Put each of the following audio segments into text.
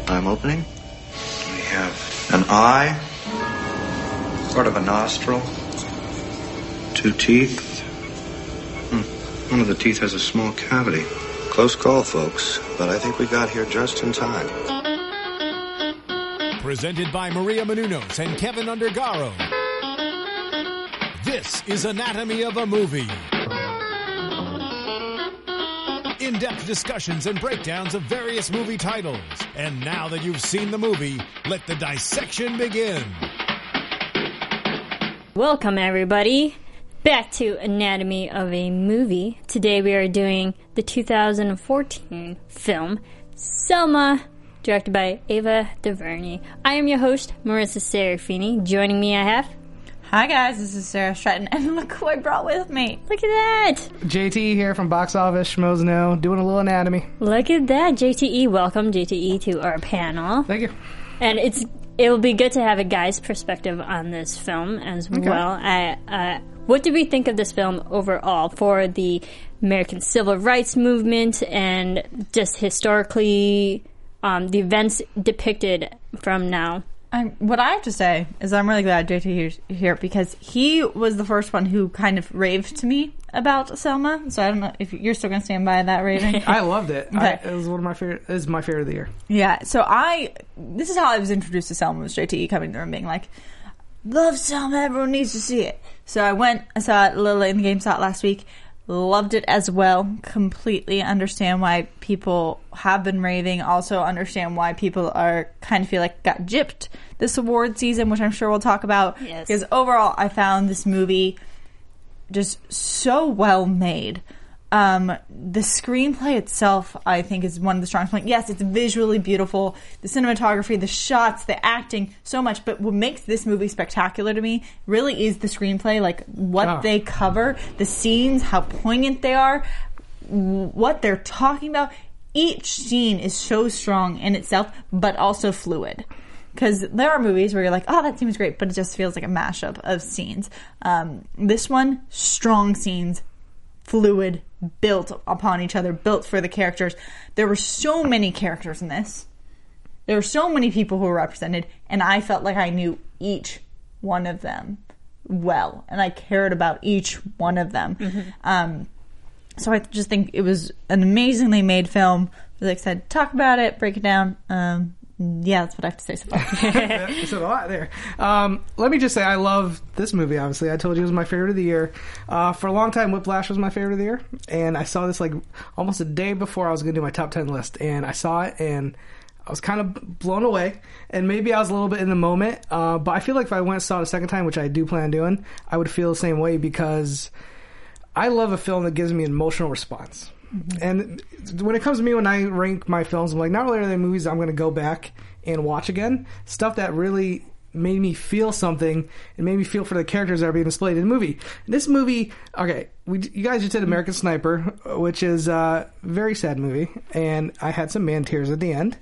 time opening. We have an eye, part of a nostril, 2 teeth. One of the teeth has a small cavity. Close call, folks, but I think we got here just in time. Presented by Maria Menounos and Kevin Undergaro. This is Anatomy of a Movie. In-depth discussions and breakdowns of various movie titles. And now that you've seen the movie, let the dissection begin. Welcome, everybody, back to Anatomy of a Movie. Today we are doing the 2014 film Selma, directed by Ava DuVernay. I am your host, Marissa Serafini. Joining me I have... Hi guys, this is Sarah Stratton, and look who I brought with me. Look at that! JT here from Box Office Schmoes Know, doing a little anatomy. Look at that, JTE. Welcome, JTE, to our panel. Thank you. And it will be good to have a guy's perspective on this film as well. What did we think of this film overall for the American Civil Rights Movement and just historically the events depicted from now? What I have to say is I'm really glad JT is here because he was the first one who kind of raved to me about Selma. So I don't know if you're still going to stand by that raving. I loved it. Okay. It was one of my favorite. It is my favorite of the year. Yeah. So this is how I was introduced to Selma, was JT coming in the room being like, "Love Selma, everyone needs to see it." So I saw it a little late in the game slot last week. Loved it as well. Completely understand why people have been raving. Also understand why people are kind of feel like got gypped this award season, which I'm sure we'll talk about. Yes. Because overall, I found this movie just so well made. The screenplay itself, I think, is one of the strongest points. Yes, it's visually beautiful. The cinematography, the shots, the acting, so much. But what makes this movie spectacular to me really is the screenplay, like what they cover, the scenes, how poignant they are, what they're talking about. Each scene is so strong in itself, but also fluid. Because there are movies where you're like, oh, that seems great, but it just feels like a mashup of scenes. This one, strong scenes, fluid, built upon each other, built for the characters. There were so many characters in this. There were so many people who were represented, and I felt like I knew each one of them well, and I cared about each one of them. Mm-hmm. So I just think it was an amazingly made film. Really excited to talk about it, break it down. Yeah, that's what I have to say so far. You said a lot there. Let me just say I love this movie, obviously. I told you it was my favorite of the year. For a long time, Whiplash was my favorite of the year. And I saw this like almost a day before I was going to do my top 10 list. And I saw it and I was kind of blown away. And maybe I was a little bit in the moment. But I feel like if I went and saw it a second time, which I do plan on doing, I would feel the same way because I love a film that gives me an emotional response. Mm-hmm. And when it comes to me, when I rank my films, I'm like, not only are they movies I'm going to go back and watch again, stuff that really made me feel something and made me feel for the characters that are being displayed in the movie. This movie, okay, you guys just did American Sniper, which is a very sad movie, and I had some man tears at the end.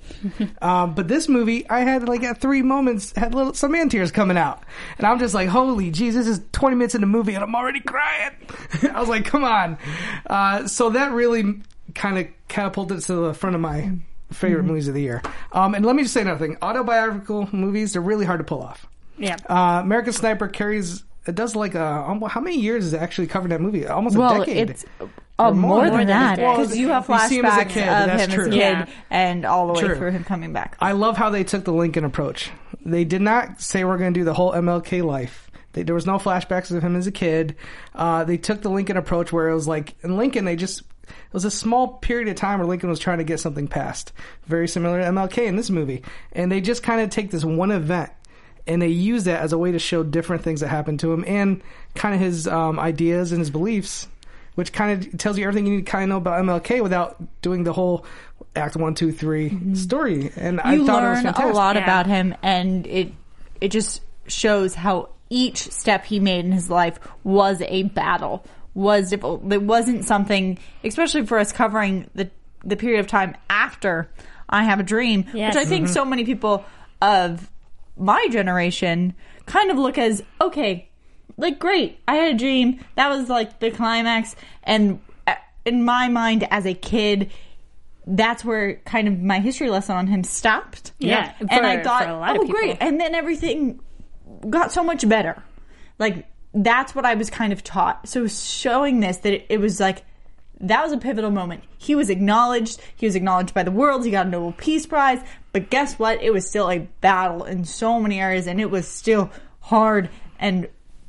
But this movie, I had like at 3 moments, had some man tears coming out. And I'm just like, holy jeez, this is 20 minutes in the movie and I'm already crying. I was like, come on. So that really kind of catapulted to the front of my favorite movies of the year. And let me just say another thing. Autobiographical movies, they're really hard to pull off. Yeah. American Sniper it does like how many years is it actually covered that movie? Almost a decade. It's more than that. Because you have flashbacks him as a kid, of him true. as a kid and all the way True. through him coming back. I love how they took the Lincoln approach. They did not say we're going to do the whole MLK life. There was no flashbacks of him as a kid. They took the Lincoln approach where it was like, in Lincoln, it was a small period of time where Lincoln was trying to get something passed. Very similar to MLK in this movie. And they just kind of take this one event and they use that as a way to show different things that happened to him and kind of his ideas and his beliefs, which kind of tells you everything you need to kind of know about MLK without doing the whole Act 1, 2, 3 story. And I thought it was fantastic. You learn a lot about him, and it just shows how each step he made in his life was a battle. It wasn't something, especially for us covering the period of time after I Have a Dream, yes. which I think so many people of my generation kind of look as, okay, like, great, I had a dream. That was like the climax. And in my mind as a kid, that's where kind of my history lesson on him stopped. Yeah. And I thought, for a lot of people. great. And then everything got so much better. Like, that's what I was kind of taught. So showing this, that it was like, that was a pivotal moment. He was acknowledged. He was acknowledged by the world. He got a Nobel Peace Prize. But guess what? It was still a battle in so many areas, and it was still hard and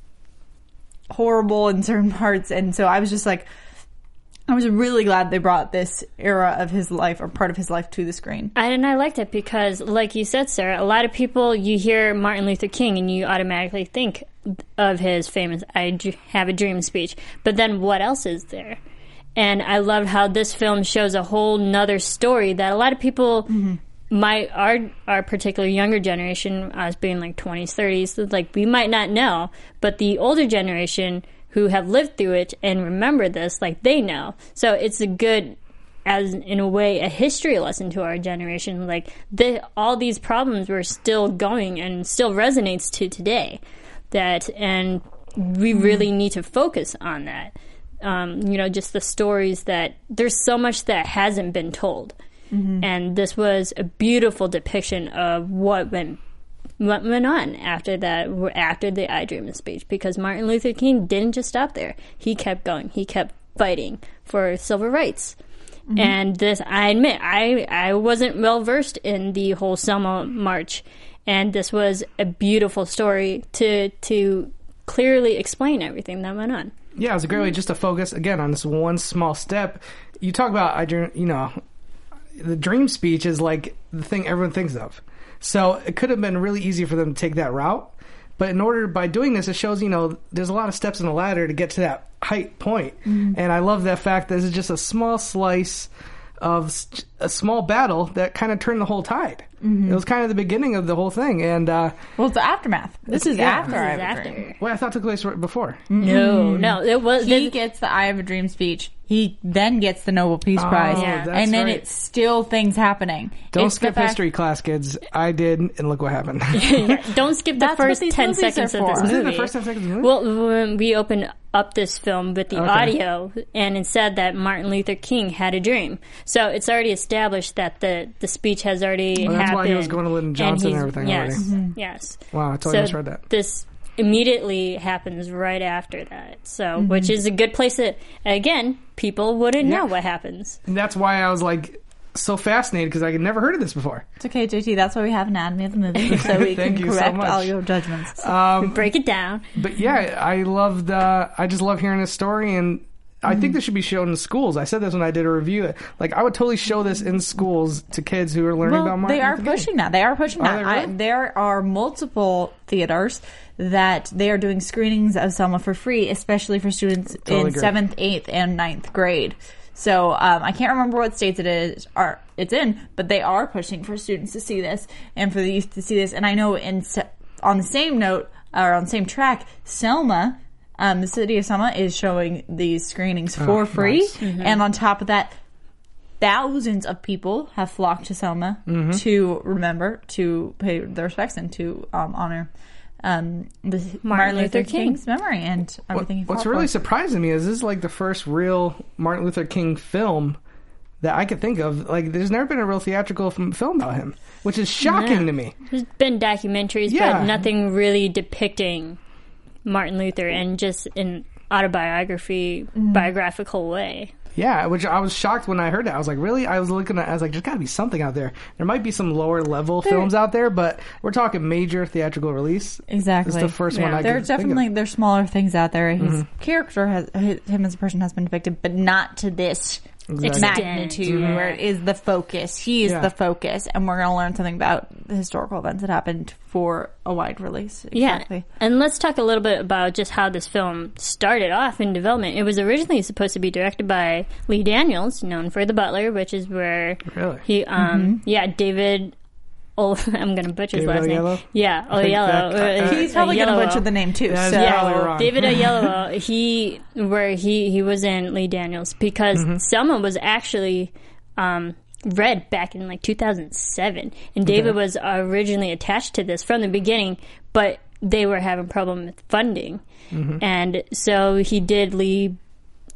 horrible in certain parts. And so I was just like, I was really glad they brought this era of his life, or part of his life, to the screen. And I liked it because, like you said, Sarah, a lot of people, you hear Martin Luther King and you automatically think of his famous I Have a Dream speech. But then what else is there? And I loved how this film shows a whole nother story that a lot of people our particular younger generation, us being like 20s, 30s, like we might not know, but the older generation who have lived through it and remember this, like they know. So it's a good, as in a way, a history lesson to our generation. Like all these problems were still going and still resonates to today. And we really need to focus on that. Just the stories that there's so much that hasn't been told. Mm-hmm. And this was a beautiful depiction of what went on after that, after the I Dream speech, because Martin Luther King didn't just stop there. He kept going. He kept fighting for civil rights. Mm-hmm. And this, I admit, I wasn't well versed in the whole Selma March, and this was a beautiful story to clearly explain everything that went on. Yeah, it was a great way just to focus, again, on this one small step. You talk about, the dream speech is like the thing everyone thinks of. So it could have been really easy for them to take that route. But by doing this, it shows, there's a lot of steps in the ladder to get to that height point. Mm-hmm. And I love that fact that this is just a small slice of a small battle that kind of turned the whole tide. Mm-hmm. It was kind of the beginning of the whole thing. And well, it's the aftermath. This is after I Have a Dream. Well, I thought it took place right before. Mm-hmm. No, it was. He gets the I Have a Dream speech. He then gets the Nobel Peace Prize. Yeah. And then it's still things happening. Don't skip history class, kids. I did, and look what happened. Don't skip the first 10 seconds of this movie. Is it the first 10 seconds of the movie? Well, when we opened up this film with the audio, and it said that Martin Luther King had a dream. So it's already established that the speech has already happened. That's why he was going to Lyndon Johnson and everything yes, already. Mm-hmm. Yes. Wow, I totally misread that. This immediately happens right after that. So, which is a good place to, again, people wouldn't know what happens. And that's why I was like so fascinated, because I had never heard of this before. It's okay, JT. That's why we have Anatomy of the Movie, so we can correct all your judgments. We break it down. But yeah, I just love hearing this story, and I think this should be shown in schools. I said this when I did a review. Like, I would totally show this in schools to kids who are learning about Martin Luther King. They are pushing that. They are pushing that. Really? There are multiple theaters that they are doing screenings of Selma for free, especially for students in 7th, 8th, and 9th grade. So I can't remember what states it's in, but they are pushing for students to see this and for the youth to see this. And I know on the same note, or on the same track, Selma, the city of Selma is showing these screenings for free. Nice. Mm-hmm. And on top of that, thousands of people have flocked to Selma to remember, to pay their respects, and to honor the Martin Luther King's memory and everything. What's really surprising me is this is like the first real Martin Luther King film that I could think of. Like, there's never been a real theatrical film about him, which is shocking to me. There's been documentaries, but nothing really depicting Martin Luther in just an biographical way. Yeah, which I was shocked when I heard that. I was like, really? I was like, there's got to be something out there. There might be some lower level films out there, but we're talking major theatrical release. Exactly. It's the first one I could think of. There's smaller things out there. His character him as a person has been depicted, but not to this magnitude where it is the focus. He is the focus, and we're going to learn something about the historical events that happened for a wide release. Exactly. Yeah, and let's talk a little bit about just how this film started off in development. It was originally supposed to be directed by Lee Daniels, known for The Butler, which is where he, David. I'm going to butcher his last name. Yeah, Oyelowo. He's probably going to butcher the name too. David Oyelowo. He was in Lee Daniels because Selma was actually read back in like 2007, and David was originally attached to this from the beginning, but they were having problem with funding, and so he did Lee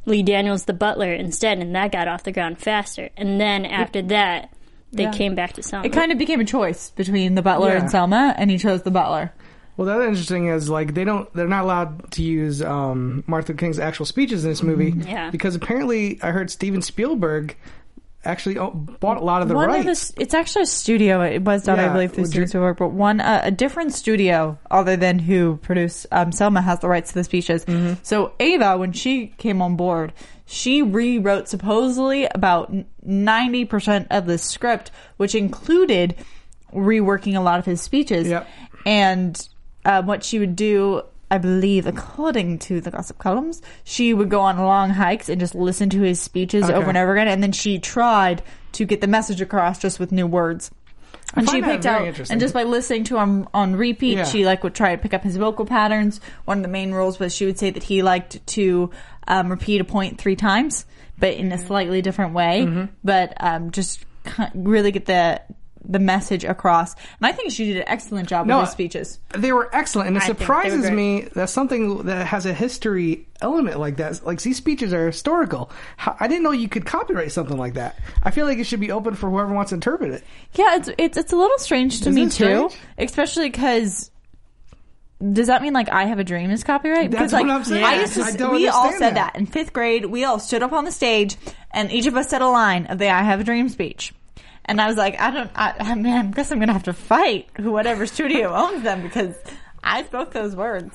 Lee Daniels the butler instead, and that got off the ground faster. And then after that, they came back to Selma. It kind of became a choice between the butler and Selma, and he chose the butler. Well, the other interesting is like they're not allowed to use Martin Luther King's actual speeches in this movie because apparently I heard Steven Spielberg actually bought a lot of the rights. It's actually a studio. It was done, I believe, through Steven Spielberg, but a different studio other than who produced Selma has the rights to the speeches. Mm-hmm. So Ava, when she came on board, she rewrote supposedly about 90% of the script, which included reworking a lot of his speeches. Yep. And what she would do, I believe, according to the gossip columns, she would go on long hikes and just listen to his speeches over and over again. And then she tried to get the message across just with new words. And she picked out, and just by listening to him on repeat, she would try to pick up his vocal patterns. One of the main rules was she would say that he liked to repeat a point 3 times, but in a slightly different way. Mm-hmm. But just really get the message across. And I think she did an excellent job with his speeches. They were excellent, and it surprises me that something that has a history element like that, like these speeches are historical. I didn't know you could copyright something like that. I feel like it should be open for whoever wants to interpret it. Yeah, it's a little strange to me too, especially because does that mean like I Have a Dream is copyright? That's because, what I'm saying. We all said that in 5th grade. We all stood up on the stage, and each of us said a line of the I Have a Dream speech. And I was like, I guess I'm going to have to fight whatever studio owns them because I spoke those words.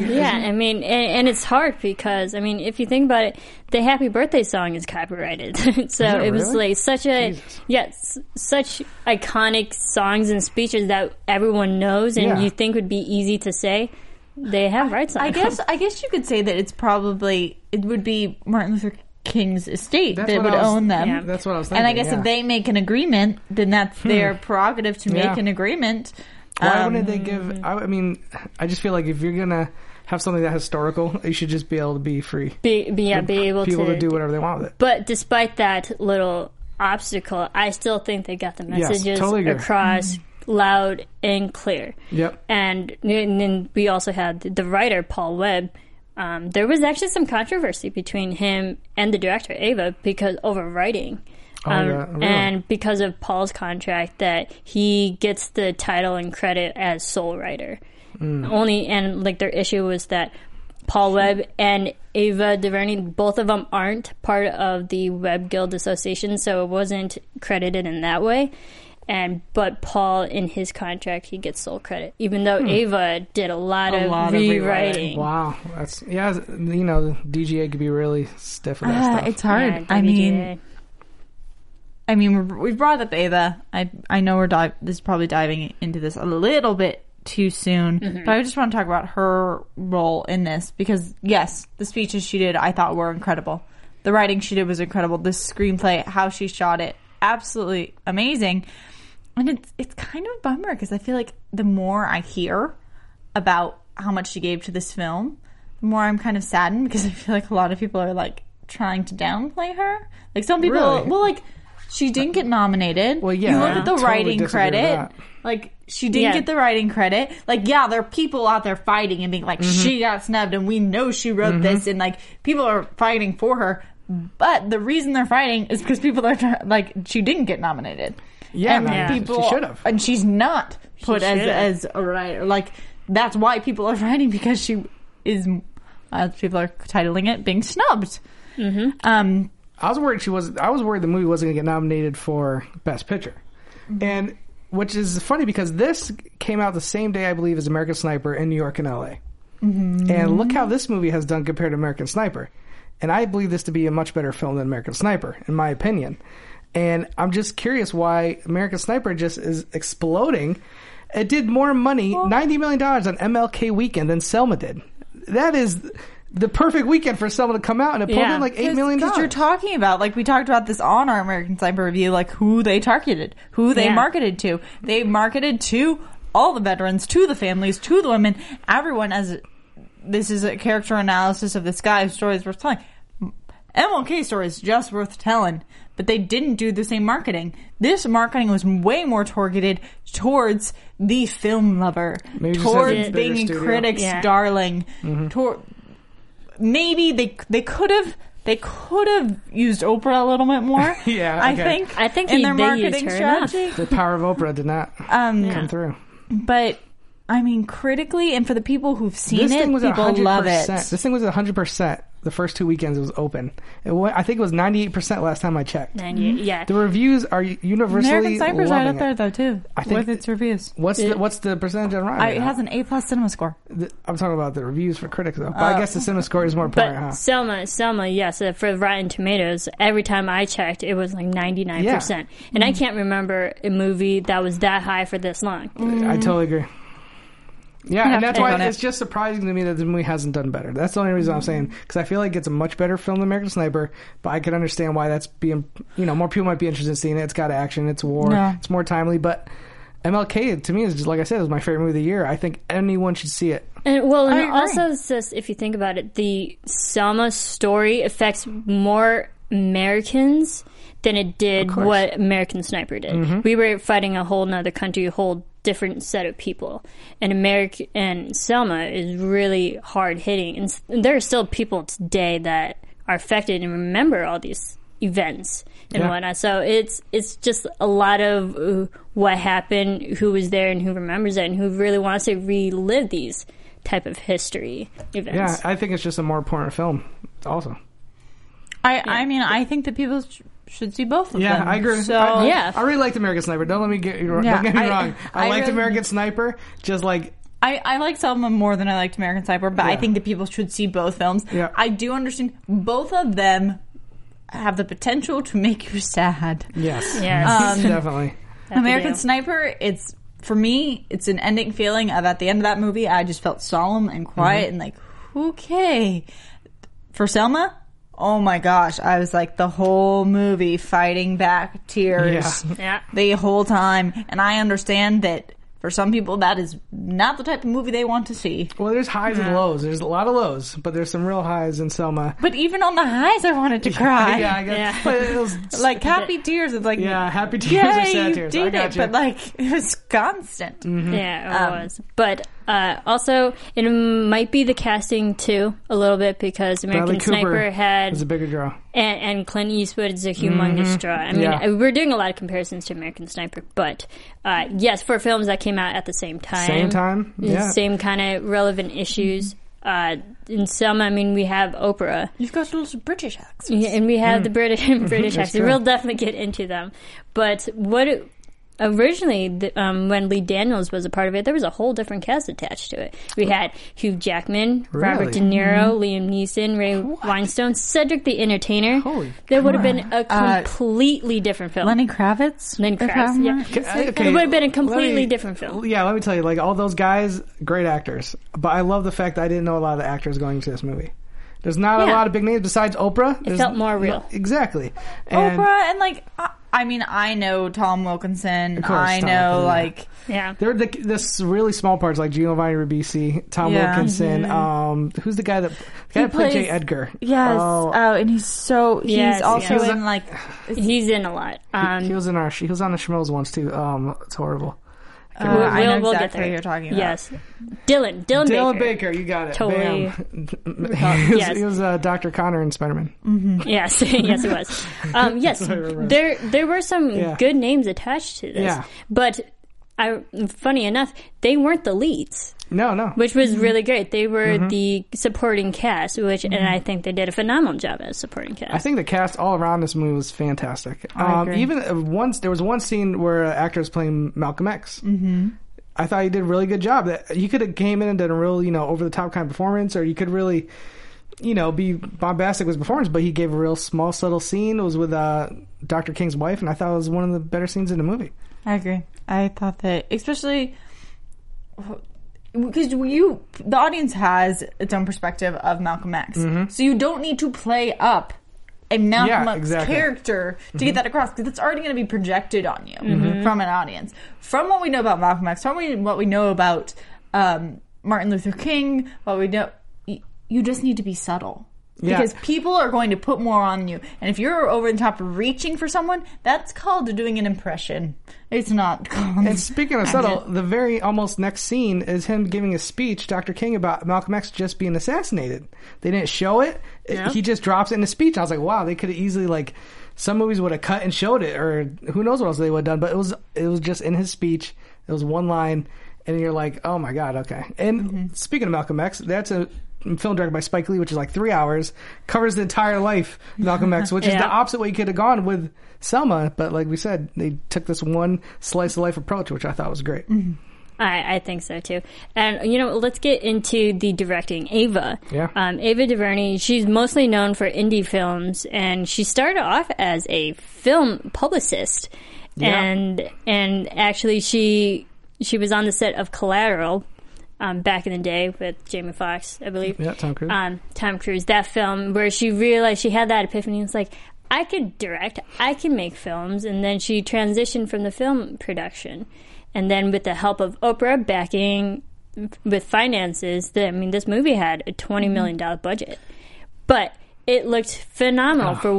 And it's hard because, if you think about it, the Happy Birthday song is copyrighted. So it was like such such iconic songs and speeches that everyone knows and you think would be easy to say. They have rights on them. I guess you could say that it would be Martin Luther King's estate that would own them. Yeah. That's what I was thinking. And I guess if they make an agreement, then that's their prerogative to make an agreement. Why wouldn't they give... I just feel like if you're going to have something that historical, you should just be able to be free. Be able people to do whatever they want with it. But despite that little obstacle, I still think they got the messages across loud and clear. Yep. And then we also had the writer, Paul Webb. There was actually some controversy between him and the director, Ava, because over writing. Really? And because of Paul's contract that he gets the title and credit as sole writer. Their issue was that Paul Webb and Ava DuVernay, both of them aren't part of the Web Guild Association, so it wasn't credited in that way. But Paul, in his contract, he gets sole credit, even though Ava did a lot of rewriting. Wow, the DGA could be really stiff with that stuff. It's hard. We've brought up Ava. I know this is probably diving into this a little bit too soon, but I just want to talk about her role in this because yes, the speeches she did I thought were incredible. The writing she did was incredible. The screenplay, how she shot it, absolutely amazing. And it's kind of a bummer because I feel like the more I hear about how much she gave to this film, the more I'm kind of saddened because I feel like a lot of people are like trying to downplay her. Like some people, she didn't get nominated. Well, yeah, you look at the writing credit. Like she didn't get the writing credit. Like there are people out there fighting and being like, she got snubbed, and we know she wrote this, and like people are fighting for her. But the reason they're fighting is because people are she didn't get nominated. Yeah, people she should have, and she's not put as a writer. Like that's why people are writing because she is, as people are titling it, being snubbed. I was worried I was worried the movie wasn't going to get nominated for Best Picture, and which is funny because this came out the same day I believe as American Sniper in New York and LA, and look how this movie has done compared to American Sniper. And I believe this to be a much better film than American Sniper, in my opinion. And I'm just curious why American Sniper just is exploding. It did more money, $90 million on MLK weekend than Selma did. That is the perfect weekend for Selma to come out, and it pulled in like $8 million. Because you're talking about, like we talked about this on our American Sniper review, like who they targeted, who they marketed to. They marketed to all the veterans, to the families, to the women, everyone. As this is a character analysis of this guy's story is worth telling. MLK story is just worth telling, but they didn't do the same marketing. This marketing was way more targeted towards the film lover, towards being a critic's darling. Maybe they could have they could have used Oprah a little bit more. Yeah, I okay. think they in their used marketing her enough. strategy. The power of Oprah did not come through. But I mean, critically, and for the people who've seen This it, thing was people 100%. love it. This thing was 100%. The first 2 weekends it was open. I think it was 98% last time I checked. 98, yeah. The reviews are universally American Sniper's right loving up there, it. though, too, I think with its reviews. What's the percentage on Rotten? It has an A+ cinema score. I'm talking about the reviews for critics, though. But I guess the cinema score is more important, But huh? Selma, yes, for Rotten Tomatoes, every time I checked, it was like 99%. Yeah. And I can't remember a movie that was that high for this long. I totally agree. Yeah, and that's take why on it. it's just surprising to me that the movie hasn't done better. That's the only reason I'm saying, because I feel like it's a much better film than American Sniper, but I can understand why that's being, more people might be interested in seeing it. It's got action, it's war, Yeah. it's more timely, but MLK, to me, is just, like I said, it was my favorite movie of the year. I think anyone should see it. And I agree. also, it's just, if you think about it, the Selma story affects more Americans than it did what American Sniper did. Mm-hmm. We were fighting a whole nother country, a whole different set of people. And Selma is really hard hitting. And there are still people today that are affected and remember all these events and whatnot. So it's just a lot of what happened, who was there, and who remembers it, and who really wants to relive these type of history events. Yeah, I think it's just a more important film. It's awesome. I mean, I think that people should see both of them. Yeah, I agree. So, I really liked American Sniper. Don't get me wrong. I I liked really- American Sniper. Just like I like Selma more than I liked American Sniper, but I think that people should see both films. Yeah. I do understand both of them have the potential to make you sad. yes, Yes. definitely. American do. Sniper, for me, it's an ending feeling of at the end of that movie, I just felt solemn and quiet and like, okay. For Selma, oh my gosh, I was like the whole movie fighting back tears Yeah. the whole time. And I understand that for some people, that is not the type of movie they want to see. Well, there's highs and lows. There's a lot of lows, but there's some real highs in Selma. But even on the highs, I wanted to cry. Yeah, I guess. Yeah. But it was Like happy tears. It's like, yeah, happy tears yeah, or sad you tears. did I got it, you. but like it was constant. Yeah, it was. But also, it might be the casting too, a little bit, because American Bradley Cooper Sniper had is a bigger draw. and Clint Eastwood is a humongous draw. I mean, Yeah. we're doing a lot of comparisons to American Sniper, but yes, for films that came out at the same time, same kind of relevant issues. In some, I mean, we have Oprah. You've got little British accents. Yeah, and we have the British That's accent. true. We'll definitely get into them. But originally, when Lee Daniels was a part of it, there was a whole different cast attached to it. We had Hugh Jackman, Robert De Niro, Liam Neeson, Ray Weinstein, Cedric the Entertainer. Holy There would have been a completely different film. Lenny Kravitz. Lenny Kravitz, yeah. Okay, It would have been a completely let me- different film. Yeah, let me tell you, like all those guys, great actors. But I love the fact that I didn't know a lot of the actors going into this movie. There's not a Yeah. lot of big names besides Oprah. It felt more real. Exactly. And Oprah and like, I mean, I know Tom Wilkinson. Of course, I Tom know Wilkinson, like Yeah. there are this really small parts like Giovanni Ribisi, Tom Yeah. Wilkinson. Who's the guy that played J. plays- Edgar? yes. Oh, And he's Yes, also yes. in like He's in a lot. he was in he was on the Schmoes once too. It's horrible. I know we'll get exactly there. what you're talking about. Yes. Dylan Dylan Baker. Baker, you got it. Totally. Bam. Yes. He was Dr. Connor in Spider-Man. Yes, yes, it was. Yes, what I remember. there were some Yeah. good names attached to this, Yeah. but funny enough, they weren't the leads, No. which was really great. They were the supporting cast, and I think they did a phenomenal job as supporting cast. I think the cast all around this movie was fantastic. I agree. Even there was one scene where an actor was playing Malcolm X. Mm-hmm. I thought he did a really good job. That he could have came in and done a real, over the top kind of performance, or you could really, be bombastic with his performance. But he gave a real small, subtle scene. It was with Dr. King's wife, and I thought it was one of the better scenes in the movie. I agree. I thought that, especially because the audience has its own perspective of Malcolm X, so you don't need to play up a Malcolm X exactly. character to get that across, because it's already going to be projected on you from an audience. From what we know about Malcolm X, from what we know about Martin Luther King, what we know, you just need to be subtle. Yeah. Because people are going to put more on you. And if you're over the top reaching for someone, that's called doing an impression. It's not called... And speaking of subtle, the very almost next scene is him giving a speech, Dr. King, about Malcolm X just being assassinated. They didn't show it. Yeah. He just drops it in the speech. I was like, wow, they could have easily, like, some movies would have cut and showed it, or who knows what else they would have done. But it was just in his speech. It was one line, and you're like, oh my God, okay. And speaking of Malcolm X, that's a film directed by Spike Lee, which is like 3 hours, covers the entire life of Malcolm X, which is the opposite way you could have gone with Selma. But like we said, they took this one slice of life approach, which I thought was great. I think so too. And, let's get into the directing. Ava. Yeah. Ava DuVernay, she's mostly known for indie films, and she started off as a film publicist. Yeah. And actually she was on the set of Collateral, back in the day with Jamie Foxx, I believe. Yeah, Tom Cruise. Tom Cruise, that film where she realized she had that epiphany. It's like, I could direct, I can make films. And then she transitioned from the film production. And then with the help of Oprah backing with finances, this movie had a $20 million budget. But it looked phenomenal for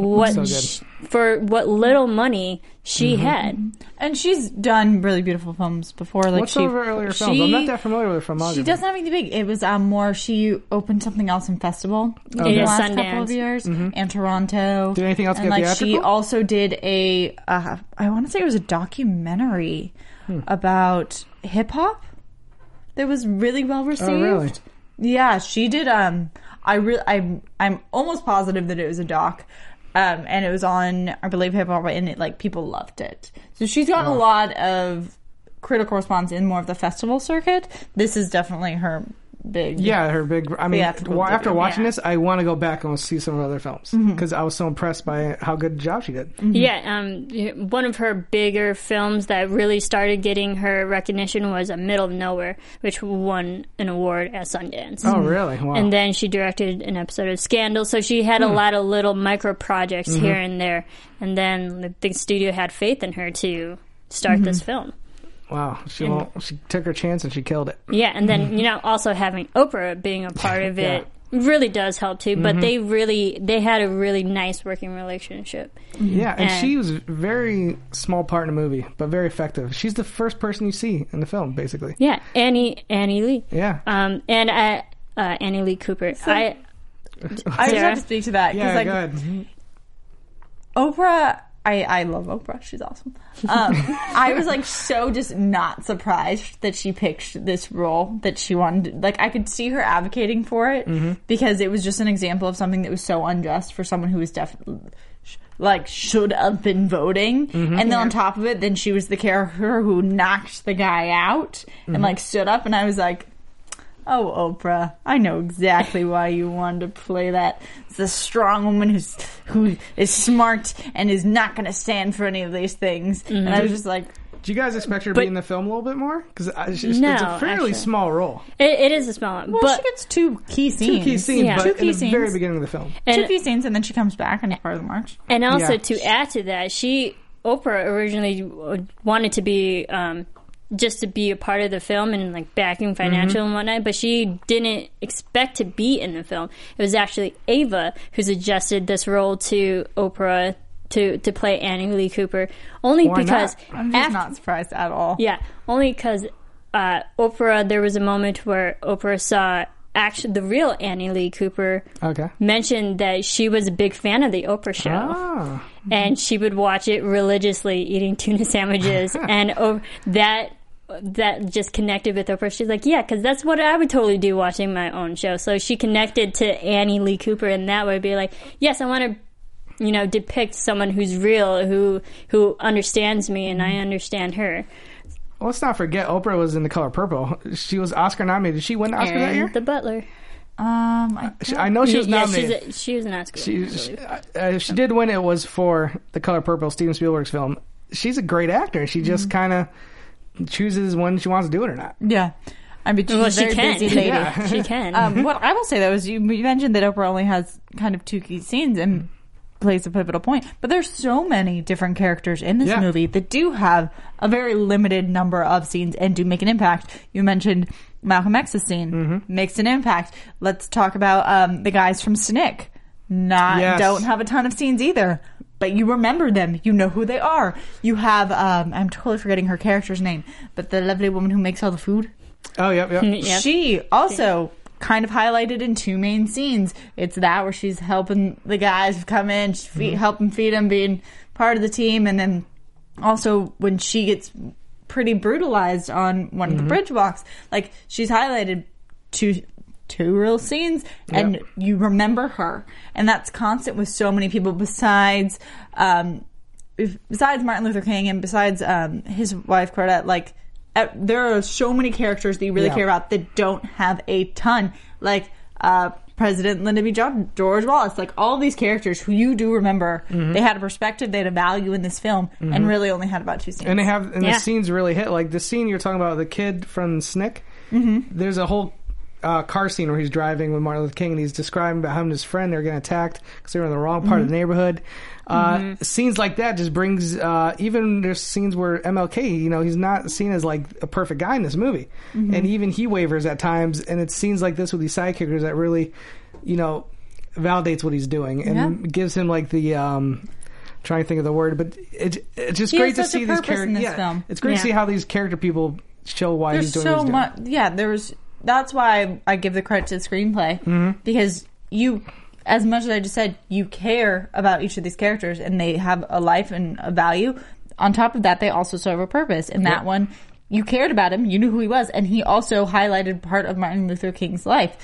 what little money she had. And she's done really beautiful films before. Like, what's some of her earlier films? I'm not that familiar with her filmography. She doesn't have anything big. It was more, she opened something else in festival in the last couple of years. And Toronto. Did anything else and get like, she theatrical? also did I want to say it was a documentary about hip-hop that was really well received. Oh, really? Yeah, she did. I'm almost positive that it was a doc, and it was on, I believe, Hip Hop, and it, like, people loved it. So she's gotten a lot of critical response in more of the festival circuit. This is definitely her big. Yeah, her big. I mean, after watching yeah. this, I want to go back and see some of her other films because I was so impressed by how good a job she did. Yeah, one of her bigger films that really started getting her recognition was A Middle of Nowhere, which won an award at Sundance. Oh, really? Wow. And then she directed an episode of Scandal, so she had a lot of little micro projects here and there. And then the studio had faith in her to start this film. Wow, she took her chance and she killed it. Yeah, and then also having Oprah being a part of it really does help too. But they had a really nice working relationship. Yeah, and she was a very small part in the movie, but very effective. She's the first person you see in the film, basically. Yeah, Annie Lee. Yeah, and Annie Lee Cooper. So, I just have to speak to that because go ahead. Oprah. I love Oprah. She's awesome. I was like so just not surprised that she picked this role that she wanted. Like, I could see her advocating for it because it was just an example of something that was so unjust for someone who was definitely like should have been voting. And then on top of it, then she was the character who knocked the guy out and like stood up. And I was like, oh, Oprah, I know exactly why you wanted to play that. It's a strong woman who is smart and is not going to stand for any of these things. And I was just like... Do you guys expect her to be in the film a little bit more? Because it's a fairly small role. It is a small one. Well, but she gets two key scenes. But in the very beginning of the film. Two key scenes, and then she comes back and it's part of the march. And also, to add to that, Oprah originally wanted to be... just to be a part of the film and like backing financial and whatnot, but she didn't expect to be in the film. It was actually Ava who suggested this role to Oprah to play Annie Lee Cooper, only because I'm just not surprised at all. Yeah, only because Oprah. There was a moment where Oprah saw the real Annie Lee Cooper mentioned that she was a big fan of the Oprah show, and she would watch it religiously, eating tuna sandwiches, and that just connected with Oprah. She's like, yeah, because that's what I would totally do watching my own show. So she connected to Annie Lee Cooper in that way, be like, yes, I want to, depict someone who's real, who understands me, and I understand her. Let's not forget, Oprah was in The Color Purple. She was Oscar nominated. Did she win the Oscar that year? The Butler. I know she was nominated. She was an Oscar. She did win. It was for The Color Purple, Steven Spielberg's film. She's a great actor. She just kind of chooses when she wants to do it or not. Yeah. I mean, she's a very busy lady. Yeah. She can. What I will say, though, is you mentioned that Oprah only has kind of two key scenes and plays a pivotal point. But there's so many different characters in this movie that do have a very limited number of scenes and do make an impact. You mentioned Malcolm X's scene makes an impact. Let's talk about the guys from SNCC. don't have a ton of scenes either. But you remember them. You know who they are. You have, I'm totally forgetting her character's name, but the lovely woman who makes all the food. Oh, yep. Yep. She also kind of highlighted in 2 main scenes. It's that where she's helping the guys come in, helping feed them, being part of the team, and then also when she gets pretty brutalized on one of the bridge walks, like she's highlighted two real scenes, and you remember her, and that's constant with so many people besides Martin Luther King and besides his wife Claudette. Like there are so many characters that you really care about that don't have a ton, like President Lyndon B. Johnson, George Wallace, like all these characters who you do remember. They had a perspective, they had a value in this film, and really only had about 2 scenes. And the scenes really hit. Like the scene you're talking about, the kid from SNCC. There's a whole car scene where he's driving with Martin Luther King, and he's describing about him and his friend, they're getting attacked because they're in the wrong part of the neighborhood. Scenes like that just brings, even there's scenes where MLK, you know, he's not seen as like a perfect guy in this movie. And even he wavers at times, and it's scenes like this with these side characters that really, you know, validates what he's doing and gives him like the, trying to think of the word, but it's just great to see these characters. Film. It's great to see how these character people show why he's doing what he's doing. Much, that's why I give the credit to the screenplay, because you, as much as I just said, you care about each of these characters and they have a life and a value. On top of that, they also serve a purpose. In that one, you cared about him, you knew who he was, and he also highlighted part of Martin Luther King's life.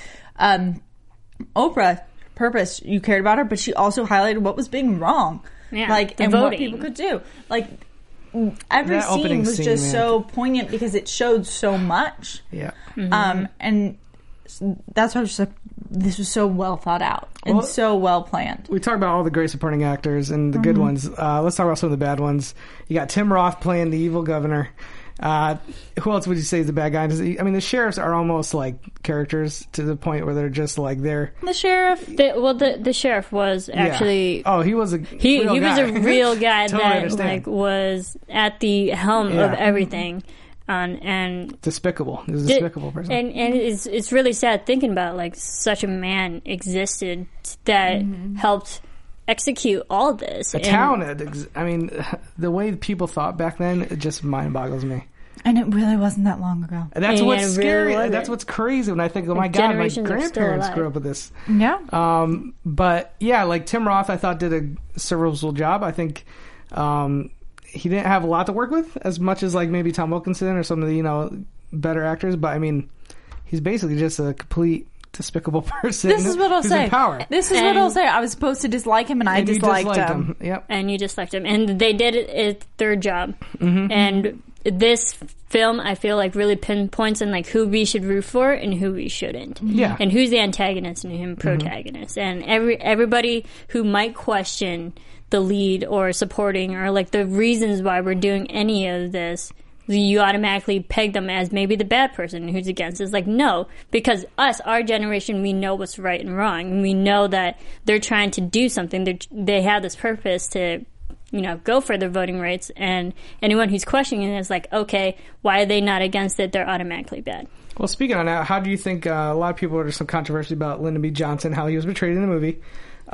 Oprah, purpose, you cared about her, but she also highlighted what was being wrong, like and voting. what people could do. Like every scene was just so poignant because it showed so much. And that's why I was just like, this was so well thought out and so well planned. We talked about all the great supporting actors and the good ones. Let's talk about some of the bad ones. You got Tim Roth playing the evil governor. Who else would you say is the bad guy? I mean, the sheriffs are almost like characters to the point where they're just like they're the sheriff. The sheriff was actually he was a he was a real guy Totally that understand. like was at the helm of everything. And despicable. He was a despicable person. And it's really sad thinking about like such a man existed that helped execute all this. Town. I mean, the way people thought back then, it just mind boggles me. And it really wasn't that long ago. And that's what's scary. That's what's crazy when I think, oh my God, my grandparents grew up with this. Yeah. But yeah, like Tim Roth, I thought did a serviceable job. I think he didn't have a lot to work with as much as like maybe Tom Wilkinson or some of the, you know, better actors. But I mean, he's basically just a complete despicable person. This is what I'll say. What I'll say. I was supposed to dislike him, and I disliked him. Yep. And you disliked him, and they did their job. And this film, I feel like, really pinpoints on like who we should root for and who we shouldn't. Yeah. And who's the antagonist and who's protagonist. And everybody who might question the lead or supporting or like the reasons why we're doing any of this, you automatically peg them as maybe the bad person who's against. It's like, no, because our generation, we know what's right and wrong. And we know that they're trying to do something. They have this purpose to, you know, go for their voting rights. And anyone who's questioning it is like, okay, why are they not against it? They're automatically bad. Well, speaking on that, how do you think a lot of people, there's some controversy about Lyndon B. Johnson, how he was portrayed in the movie.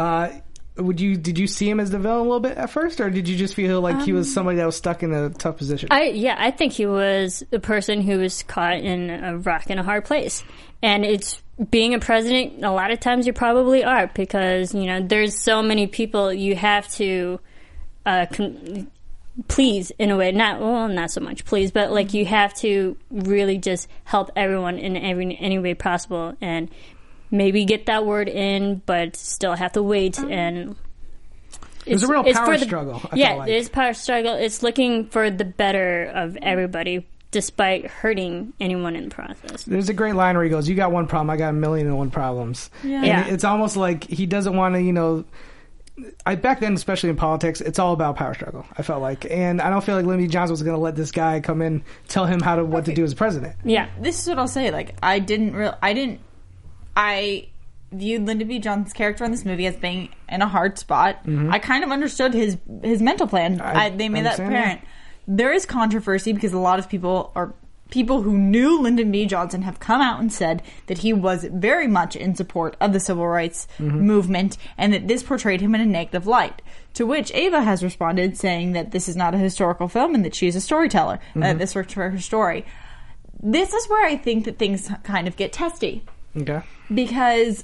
Did you see him as the villain a little bit at first, or did you just feel like he was somebody that was stuck in a tough position? I think he was the person who was caught in a rock and a hard place. And it's being a president, a lot of times you probably are, because, you know, there's so many people you have to please in a way. Not so much please, but like you have to really just help everyone in any way possible, and maybe get that word in, but still have to wait. And it's a real power struggle. It is power struggle. It's looking for the better of everybody, despite hurting anyone in the process. There's a great line where he goes, "You got one problem, I got 1,000,001 problems." And it's almost like he doesn't want to, you know. Back then, especially in politics, it's all about power struggle, I felt like. And I don't feel like Lyndon B. Johnson was going to let this guy come in, tell him what to do as president. Yeah. This is what I'll say. Like, I viewed Lyndon B. Johnson's character in this movie as being in a hard spot. I kind of understood his mental plan. They made that apparent. There is controversy because a lot of people are people who knew Lyndon B. Johnson have come out and said that he was very much in support of the civil rights movement and that this portrayed him in a negative light. To which Ava has responded saying that this is not a historical film and that she is a storyteller, this works for her story. This is where I think that things kind of get testy. Okay. Because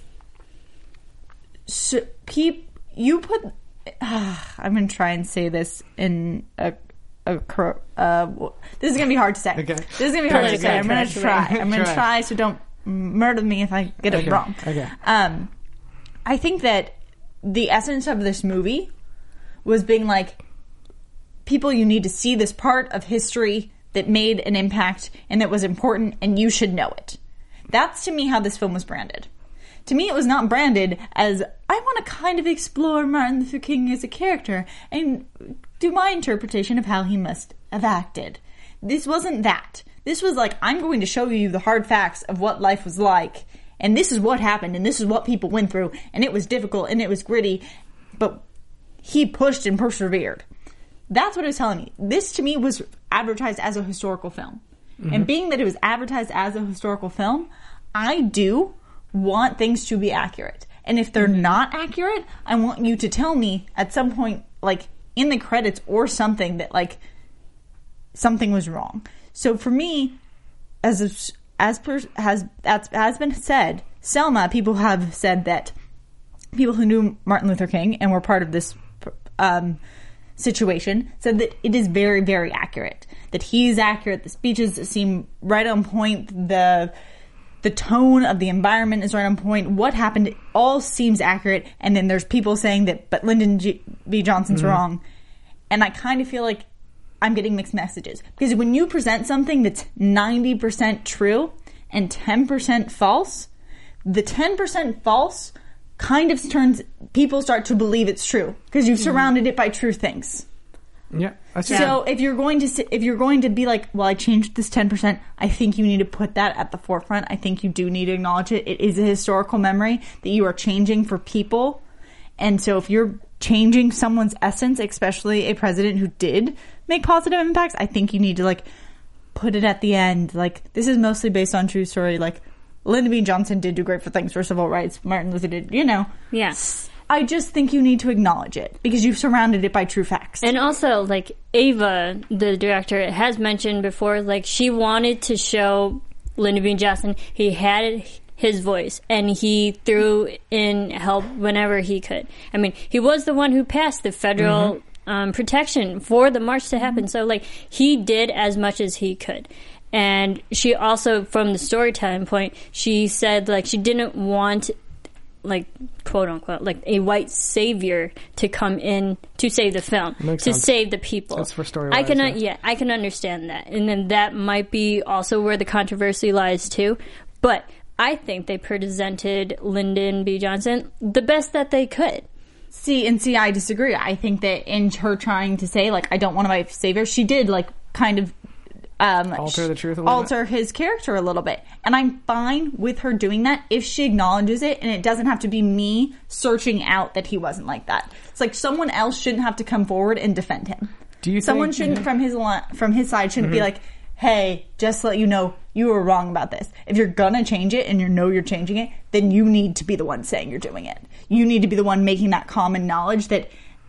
you put... I'm going to try and say this in this is going to be hard to say. Okay. This is going to be hard to say. I'm going to try. I'm going to try, so don't murder me if I get it wrong. Okay. I think that the essence of this movie was being like, people, you need to see this part of history that made an impact and that was important, and you should know it. That's, to me, how this film was branded. To me, it was not branded as, I want to kind of explore Martin Luther King as a character and do my interpretation of how he must have acted. This wasn't that. This was like, I'm going to show you the hard facts of what life was like, and this is what happened, and this is what people went through, and it was difficult, and it was gritty, but he pushed and persevered. That's what it was telling me. This, to me, was advertised as a historical film. And being that it was advertised as a historical film, I do want things to be accurate. And if they're not accurate, I want you to tell me at some point, like, in the credits or something, that, like, something was wrong. So for me, as has been said, Selma, people have said that people who knew Martin Luther King and were part of this situation said that it is very, very accurate. That he's accurate. The speeches seem right on point. The tone of the environment is right on point. What happened all seems accurate. And then there's people saying that, but Lyndon B. Johnson's wrong. And I kind of feel like I'm getting mixed messages. Because when you present something that's 90% true and 10% false, the 10% false kind of turns, people start to believe it's true. Because you've surrounded it by true things. Yeah. So if you're going to be like, well, I changed this 10%, I think you need to put that at the forefront. I think you do need to acknowledge it. It is a historical memory that you are changing for people. And so if you're changing someone's essence, especially a president who did make positive impacts, I think you need to, like, put it at the end. Like, this is mostly based on true story. Like, Lyndon B. Johnson did do great for things for civil rights. Martin Luther did, Yeah. I just think you need to acknowledge it because you've surrounded it by true facts. And also, like, Ava, the director, has mentioned before, like, she wanted to show Lyndon B. Johnson he had his voice and he threw in help whenever he could. I mean, he was the one who passed the federal protection for the march to happen. So, like, he did as much as he could. And she also, from the storytelling point, she said, like, she didn't want, like, quote unquote, like, a white savior to come in to save the film, Makes to sense. save the people. That's for story. I can understand that. And then that might be also where the controversy lies too. But I think they presented Lyndon B. Johnson the best that they could. See, I disagree. I think that in her trying to say, like, I don't want a white savior, she did, like, kind of alter the truth a little alter his character a little bit. And I'm fine with her doing that if she acknowledges it, and it doesn't have to be me searching out that he wasn't like that. It's like someone else shouldn't have to come forward and defend him. Someone shouldn't from his side shouldn't be like, hey, just to let you know, you were wrong about this. If you're gonna change it and you know you're changing it, then you need to be the one saying you're doing it. You need to be the one making that common knowledge that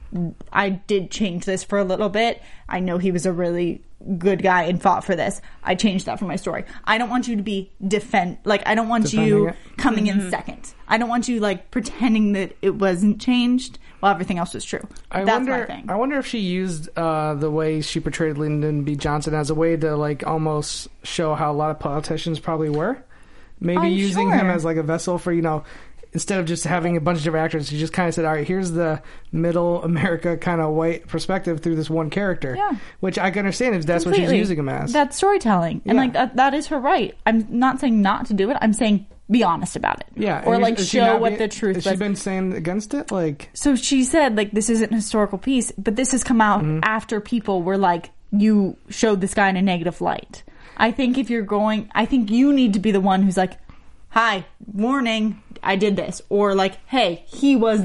I did change this for a little bit. I know he was a really good guy and fought for this. I changed that for my story. I don't want you to be I don't want you coming in second. I don't want you, like, pretending that it wasn't changed while everything else was true. That's my thing. I wonder if she used the way she portrayed Lyndon B. Johnson as a way to, like, almost show how a lot of politicians probably were. Maybe using him as, like, a vessel for, instead of just having a bunch of different actors, she just kind of said, all right, here's the middle America kind of white perspective through this one character. Yeah. Which I can understand if that's what she's using him as. That's storytelling. And, like, that is her right. I'm not saying not to do it. I'm saying be honest about it. Yeah. Or, like, show what the truth is. Has she been saying against it? Like, so she said, like, this isn't a historical piece, but this has come out after people were like, you showed this guy in a negative light. I think you need to be the one who's like, hi, warning, I did this. Or like, hey, he was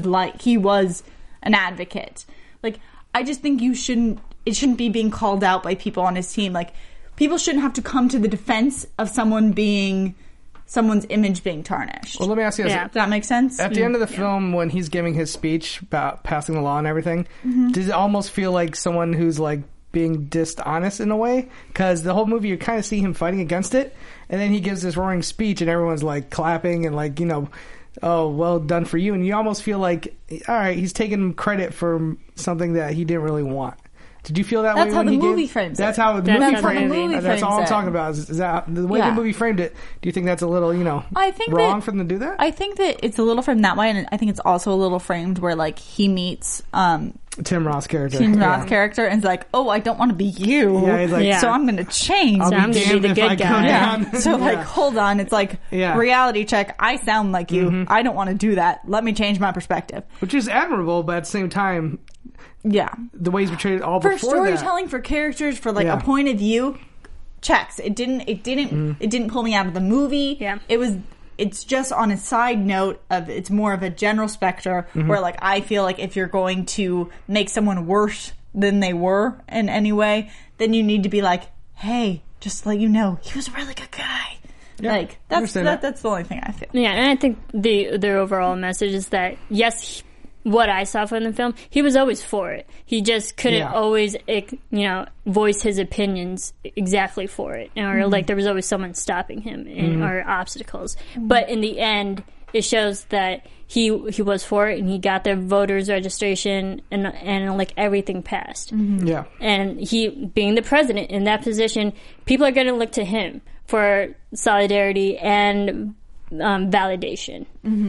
an advocate. Like, I just think it shouldn't be being called out by people on his team. Like, people shouldn't have to come to the defense of someone's image being tarnished. Well, let me ask you this. Yeah. Does that make sense? At the end of the film, when he's giving his speech about passing the law and everything, does it almost feel like someone who's like being dishonest in a way? Because the whole movie, you kind of see him fighting against it, and then he gives this roaring speech, and everyone's like clapping and like, oh, well done for you. And you almost feel like, all right, he's taking credit for something that he didn't really want. Did you feel that way? That's how the movie frames it. That's how the That's movie how the framed movie it. That's all I'm frames it. talking about. Is that the way the movie framed it? Do you think that's a little, I think wrong for them to do that? I think that it's a little framed that way, and I think it's also a little framed where like he meets Tim Roth's character. Tim Roth's character and is like, oh, I don't want to be you. Yeah, he's like, Yeah. So I'm going to change. I'll So I'm be gonna be damned the if good I go guy. down. So like, hold on. It's like Yeah. reality check. I sound like you. I don't want to do that. Let me change my perspective. Which is admirable, but at the same time, Yeah. the way he's portrayed all For before storytelling, for characters, for like Yeah. a point of view, checks. It didn't pull me out of the movie. Yeah. It's just on a side note of, it's more of a general specter where like I feel like if you're going to make someone worse than they were in any way, then you need to be like, hey, just to let you know, he was a really good guy. Yeah, Like I understand that. that's the only thing I feel. Yeah, and I think the overall message is that, yes, what I saw from the film, he was always for it. He just couldn't Yeah. always, voice his opinions exactly for it. Or, like, there was always someone stopping him or obstacles. But in the end, it shows that he was for it, and he got their voters registration, and like, everything passed. Yeah. And he, being the president in that position, people are going to look to him for solidarity and validation.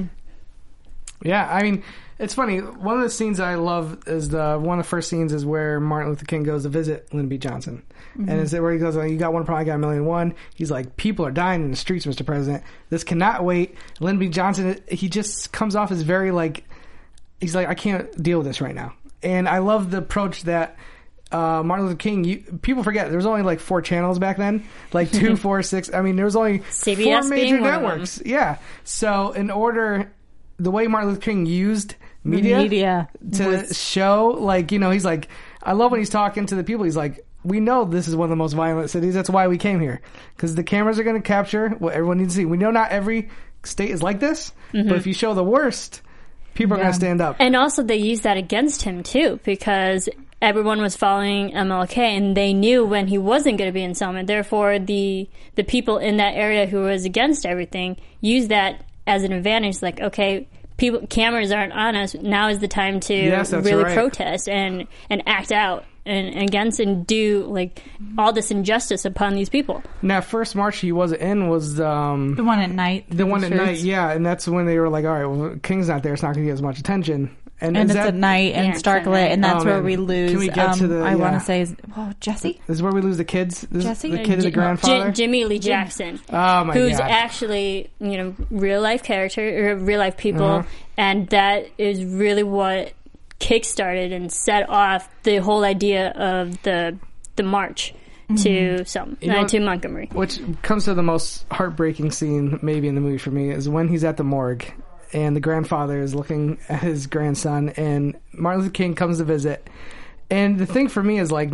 Yeah, I mean, it's funny. One of the scenes I love is one of the first scenes is where Martin Luther King goes to visit Lyndon B. Johnson. And it's where he goes, you got one problem, I got 1,000,001. He's like, people are dying in the streets, Mr. President. This cannot wait. Lyndon B. Johnson, he just comes off as very like, he's like, I can't deal with this right now. And I love the approach that Martin Luther King, people forget, there was only like 4 channels back then. Like 2, 4, 6. I mean, there was only CBS 4 major being one of them. networks. Yeah. So in order, the way Martin Luther King used media to show, like, he's like, I love when he's talking to the people. He's like, we know this is one of the most violent cities. That's why we came here. Because the cameras are going to capture what everyone needs to see. We know not every state is like this, but if you show the worst, people are going to stand up. And also, they used that against him, too, because everyone was following MLK, and they knew when he wasn't going to be in Selma. Therefore, the people in that area who was against everything used that as an advantage. Like, okay, cameras aren't on us. Now is the time to really protest and act out and against and do like all this injustice upon these people. Now, first march he wasn't in was The one at night. the one at night, yeah, and that's when they were like, all right, well, King's not there, it's not going to get as much attention. And And is it's that, at night and Yeah, it's stark at lit, night. and that's Oh, where man. we lose. Can we get to the- I want yeah. to say, Jesse. This is where we lose the kids? Jesse? The kid is the grandfather? Jimmy Lee Jackson, Oh, my who's God. actually real life character or real life people, and that is really what kickstarted and set off the whole idea of the march to to Montgomery. Which comes to the most heartbreaking scene maybe in the movie for me is when he's at the morgue and the grandfather is looking at his grandson and Martin Luther King comes to visit. And the thing for me is like,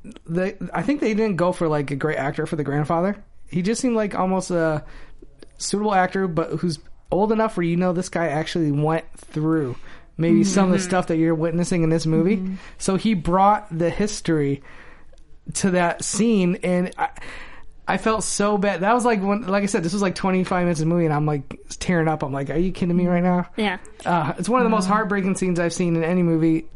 I think they didn't go for like a great actor for the grandfather. He just seemed like almost a suitable actor, but who's old enough where this guy actually went through maybe some of the stuff that you're witnessing in this movie. So he brought the history to that scene, and I felt so bad. That was like like I said, this was like 25 minutes of the movie, and I'm like tearing up. I'm like, are you kidding me right now? Yeah. It's one of the most heartbreaking scenes I've seen in any movie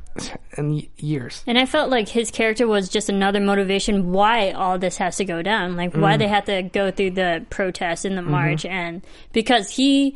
in years. And I felt like his character was just another motivation why all this has to go down, like why they had to go through the protest and the march, and because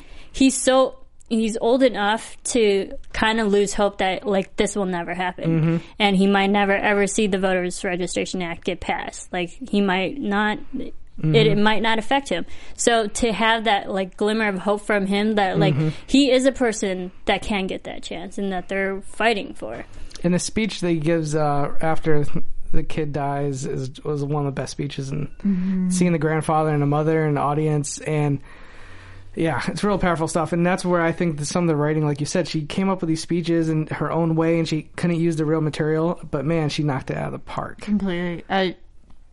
he's old enough to kind of lose hope that like this will never happen, and he might never ever see the Voters Registration Act get passed. Like he might not. It might not affect him. So to have that like glimmer of hope from him that like he is a person that can get that chance and that they're fighting for. And the speech that he gives after the kid dies was one of the best speeches, and seeing the grandfather and the mother and the audience, and yeah, it's real powerful stuff. And that's where I think some of the writing, like you said, she came up with these speeches in her own way, and she couldn't use the real material, but man, she knocked it out of the park. Completely.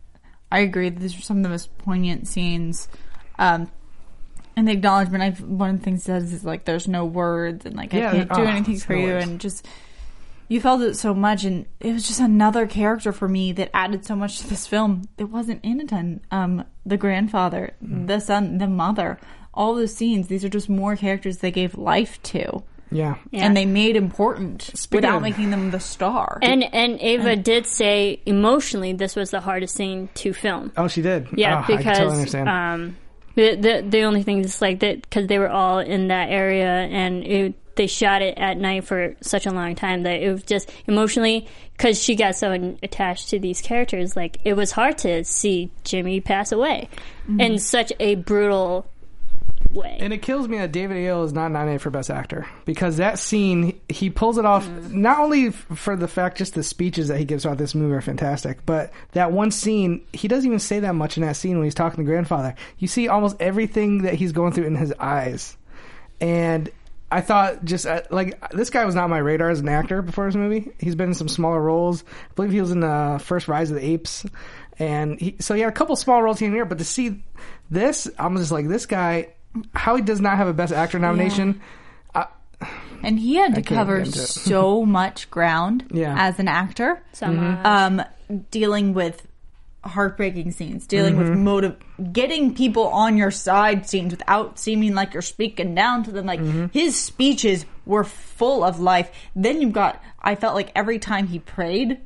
I agree. These are some of the most poignant scenes. And the acknowledgement, one of the things it says is, like, there's no words, and, like, I can't do anything for you, and just, you felt it so much, and it was just another character for me that added so much to this film that wasn't in it. The grandfather, the son, the mother, all those scenes, these are just more characters they gave life to. Yeah. And they made important without making them the star. And Ava did say emotionally this was the hardest scene to film. Oh, she did? Yeah, because because I totally understand. The only thing is like that because they were all in that area and they shot it at night for such a long time that it was just emotionally, because she got so attached to these characters, like it was hard to see Jimmy pass away in such a brutal way. And it kills me that David Ayer is not nominated for Best Actor, because that scene, he pulls it off not only for the fact just the speeches that he gives throughout this movie are fantastic, but that one scene, he doesn't even say that much in that scene when he's talking to grandfather. You see almost everything that he's going through in his eyes. And I thought just like this guy was not on my radar as an actor before this movie. He's been in some smaller roles. I believe he was in the first Rise of the Apes. And so he had a couple small roles here and here, but to see this, I'm just like, this guy, how he does not have a Best Actor nomination. And he had to cover so much ground as an actor. So much. Dealing with heartbreaking scenes, dealing with getting people on your side scenes without seeming like you're speaking down to them. Like his speeches were full of life. Then you've got, I felt like every time he prayed,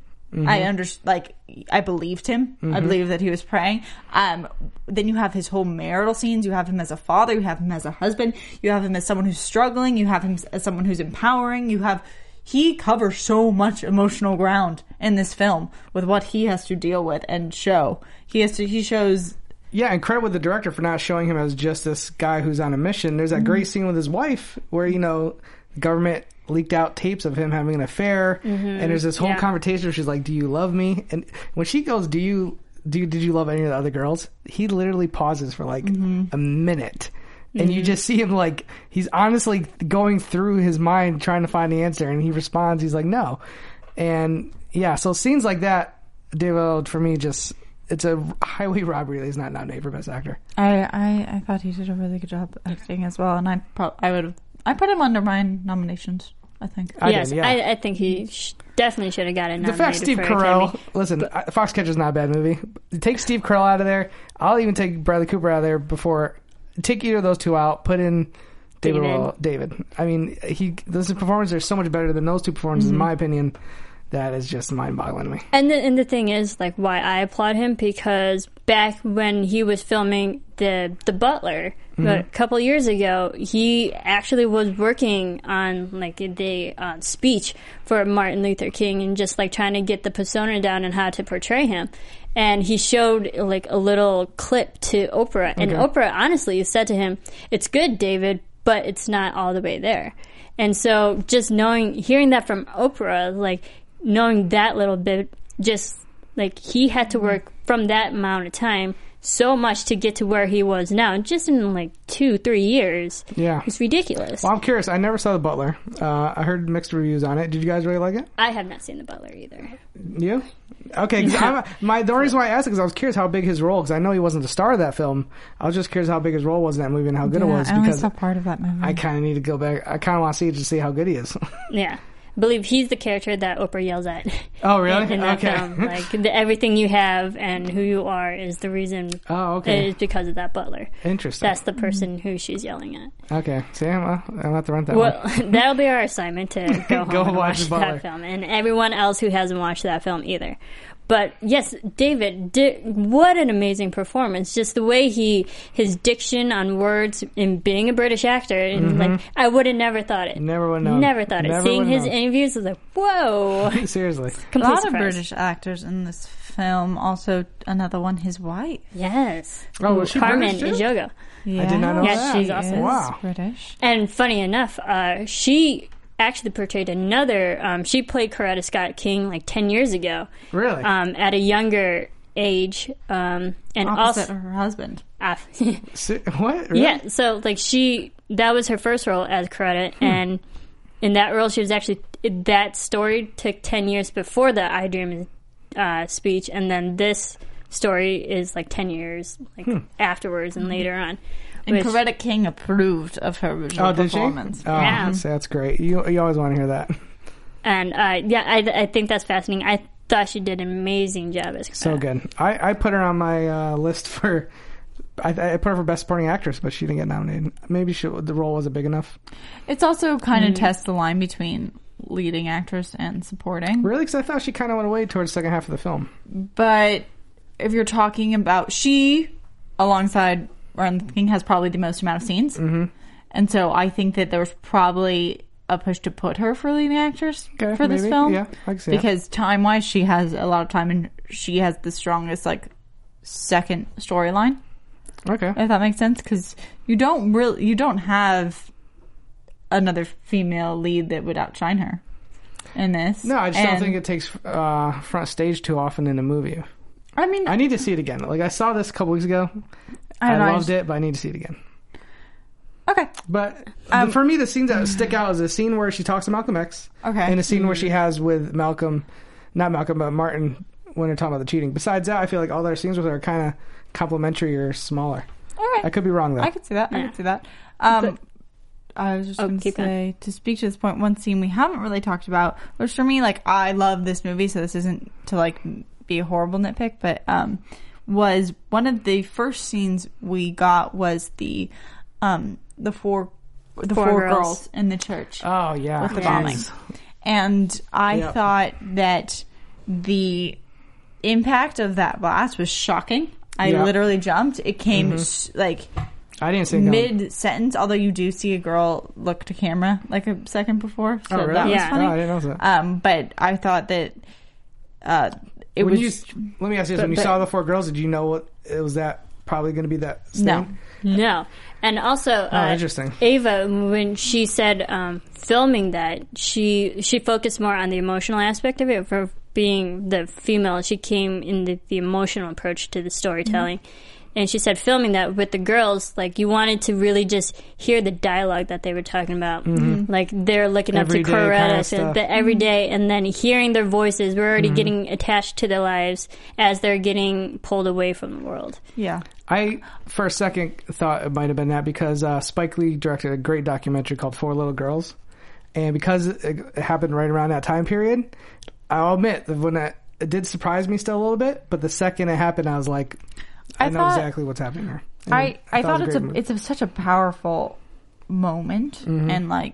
I believed him. I believed that he was praying. Then you have his whole marital scenes. You have him as a father. You have him as a husband. You have him as someone who's struggling. You have him as someone who's empowering. He covers so much emotional ground in this film with what he has to deal with and show. He shows. Yeah, and credit with the director for not showing him as just this guy who's on a mission. There's that great scene with his wife where, the government leaked out tapes of him having an affair, and there's this whole conversation where she's like, "Do you love me?" And when she goes, did you love any of the other girls?" He literally pauses for like a minute. And you just see him like, he's honestly going through his mind trying to find the answer, and he responds, he's like, no. And yeah, so scenes like that, David, for me, just, it's a highway robbery that he's not nominated for Best Actor. I thought he did a really good job acting as well, and I put him under my nominations, I think. I think he definitely should have gotten nominated. The fact Steve Carell, listen, Foxcatcher's not a bad movie. Take Steve Carell out of there. I'll even take Bradley Cooper out of there before. Take either of those two out. Put in David. I mean, those performances are so much better than those two performances, in my opinion. That is just mind-boggling to me. And the thing is, like, why I applaud him, because back when he was filming the Butler a couple years ago, he actually was working on like the speech for Martin Luther King and just like trying to get the persona down and how to portray him. And he showed like a little clip to Oprah, and Oprah honestly said to him, "It's good, David, but it's not all the way there." And so just hearing that from Oprah, like knowing that little bit, just like he had to work from that amount of time so much to get to where he was now, just in like 2-3 years. Yeah, it's ridiculous. Well, I'm curious. I never saw The Butler. I heard mixed reviews on it. Did you guys really like it? I have not seen The Butler either. You? Okay. The only reason why I asked it is I was curious how big his role, because I know he wasn't the star of that film. I was just curious how big his role was in that movie and how good it was. I only saw part of that movie. I kind of need to go back. I kind of want to see it to see how good he is. Yeah. I believe he's the character that Oprah yells at. Oh, really? In that film. Like, everything you have and who you are is the reason. Oh, okay. It's because of that butler. Interesting. That's the person who she's yelling at. Okay. See, I'll have to rent that one. Well, that'll be our assignment to go home and watch that film. And everyone else who hasn't watched that film either. But yes, David, what an amazing performance. Just the way his diction on words and being a British actor. And like, I would have never thought it. Never would have known. Never thought it. Seeing his interviews, I was like, whoa. Seriously. A lot of British actors in this film. Also, another one, his wife. Yes. Oh, was she Carmen British too? Ejogo. Yeah. I did not know that. She's awesome. British. And funny enough, she actually portrayed another. She played Coretta Scott King like 10 years ago. Really? At a younger age, and opposite also her husband. What? Really? Yeah. So like that was her first role as Coretta, and in that role she was actually that story took 10 years before the I Dream speech, and then this story is like 10 years afterwards and later on. And Which, Coretta King approved of her original performance. Did she? Oh, Yeah. that's great. You always want to hear that. And I think that's fascinating. I thought she did an amazing job as So good. I put her on my list for... I put her for Best Supporting Actress, but she didn't get nominated. Maybe the role wasn't big enough. It's also kind of tests the line between leading actress and supporting. Really? Because I thought she kind of went away towards the second half of the film. But if you're talking about... She, alongside Martin Luther King, has probably the most amount of scenes. Mm-hmm. And so I think that there was probably a push to put her for leading actress for this film. Yeah, I can see because time-wise, she has a lot of time and she has the strongest, second storyline. Okay. If that makes sense, because you don't have another female lead that would outshine her in this. No, I just don't think it takes front stage too often in a movie. I mean, I need to see it again. I saw this a couple weeks ago. I loved it, but I need to see it again. Okay. But for me, the scenes that stick out is the scene where she talks to Malcolm X. Okay. And the scene where she has with Martin, when they're talking about the cheating. Besides that, I feel like all their scenes with her are kind of complimentary or smaller. All right. I could be wrong, though. I could see that. Yeah. I could see that. I was just going to say, going. to speak to this point, one scene we haven't really talked about, which for me, I love this movie, so this isn't to, be a horrible nitpick, but was one of the first scenes we got was the four girls in the church. Oh, yeah. With the bombing. And I thought that the impact of that blast was shocking. I literally jumped. It came I didn't see it mid-sentence, although you do see a girl look to camera a second before. So really? that was funny. Oh, I didn't know that. But I thought that let me ask you this. When you saw the four girls, did you know what it was that probably going to be that stain? No. And also, interesting. Ava, when she said filming that, she focused more on the emotional aspect of it. For being the female, she came in the emotional approach to the storytelling. Mm-hmm. And she said filming that with the girls, you wanted to really just hear the dialogue that they were talking about. Mm-hmm. They're looking up to Coretta and the everyday, and then hearing their voices. We're already getting attached to their lives as they're getting pulled away from the world. Yeah. I, for a second, thought it might have been that because Spike Lee directed a great documentary called Four Little Girls. And because it happened right around that time period, I'll admit that when it did surprise me still a little bit, but the second it happened, I was like, I know exactly what's happening here. I thought it's such a powerful moment, and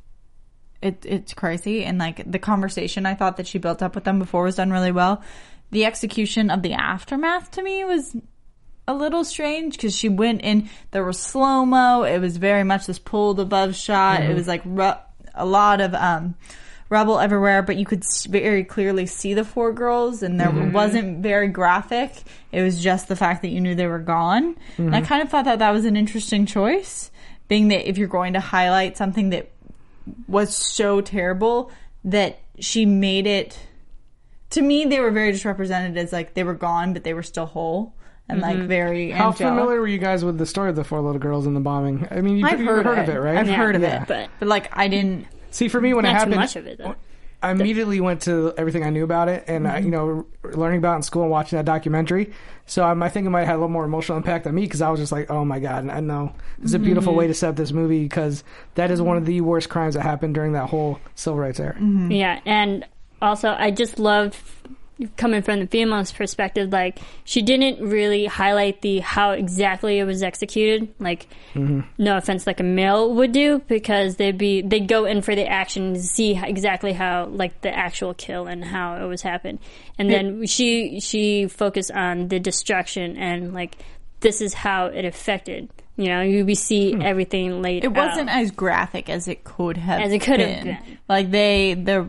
it's crazy, and the conversation I thought that she built up with them before was done really well. The execution of the aftermath to me was a little strange because she went in. There was slow mo. It was very much this pulled above shot. It was a lot of rubble everywhere, but you could very clearly see the four girls, and there wasn't very graphic. It was just the fact that you knew they were gone. And I kind of thought that was an interesting choice, being that if you're going to highlight something that was so terrible, that she made it... To me, they were very just represented as they were gone, but they were still whole. And very How angelic. familiar were you guys with the story of the four little girls in the bombing? I mean, you've heard of it, right? I've heard of Yeah. it, but I didn't... See, for me, when it Not happened, too much of it, though. I immediately went to everything I knew about it, and learning about it in school and watching that documentary. So I think it might have had a little more emotional impact on me because I was just like, "Oh my god!" And I know it's a beautiful way to set up this movie because that is one of the worst crimes that happened during that whole civil rights era. Yeah, and also I just loved coming from the female's perspective, she didn't really highlight how exactly it was executed. No offense, a male would do, because they'd go in for the action to see exactly how, the actual kill and how it was happened. And then she focused on the destruction and, this is how it affected. We see everything laid out. It wasn't as graphic as it could have been. As it could have been.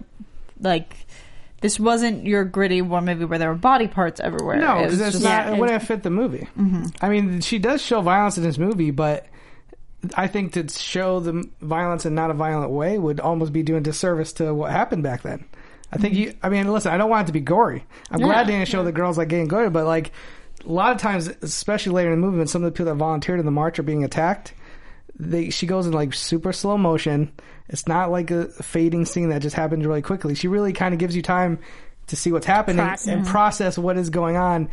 This wasn't your gritty war movie where there were body parts everywhere. No, it wouldn't have fit the movie. I mean, she does show violence in this movie, but I think to show the violence in not a violent way would almost be doing disservice to what happened back then. I think listen, I don't want it to be gory. I'm glad they didn't show the girls getting gory, but a lot of times, especially later in the movie, when some of the people that volunteered in the march are being attacked, she goes in super slow motion. It's not a fading scene that just happens really quickly. She really kind of gives you time to see what's happening and process what is going on.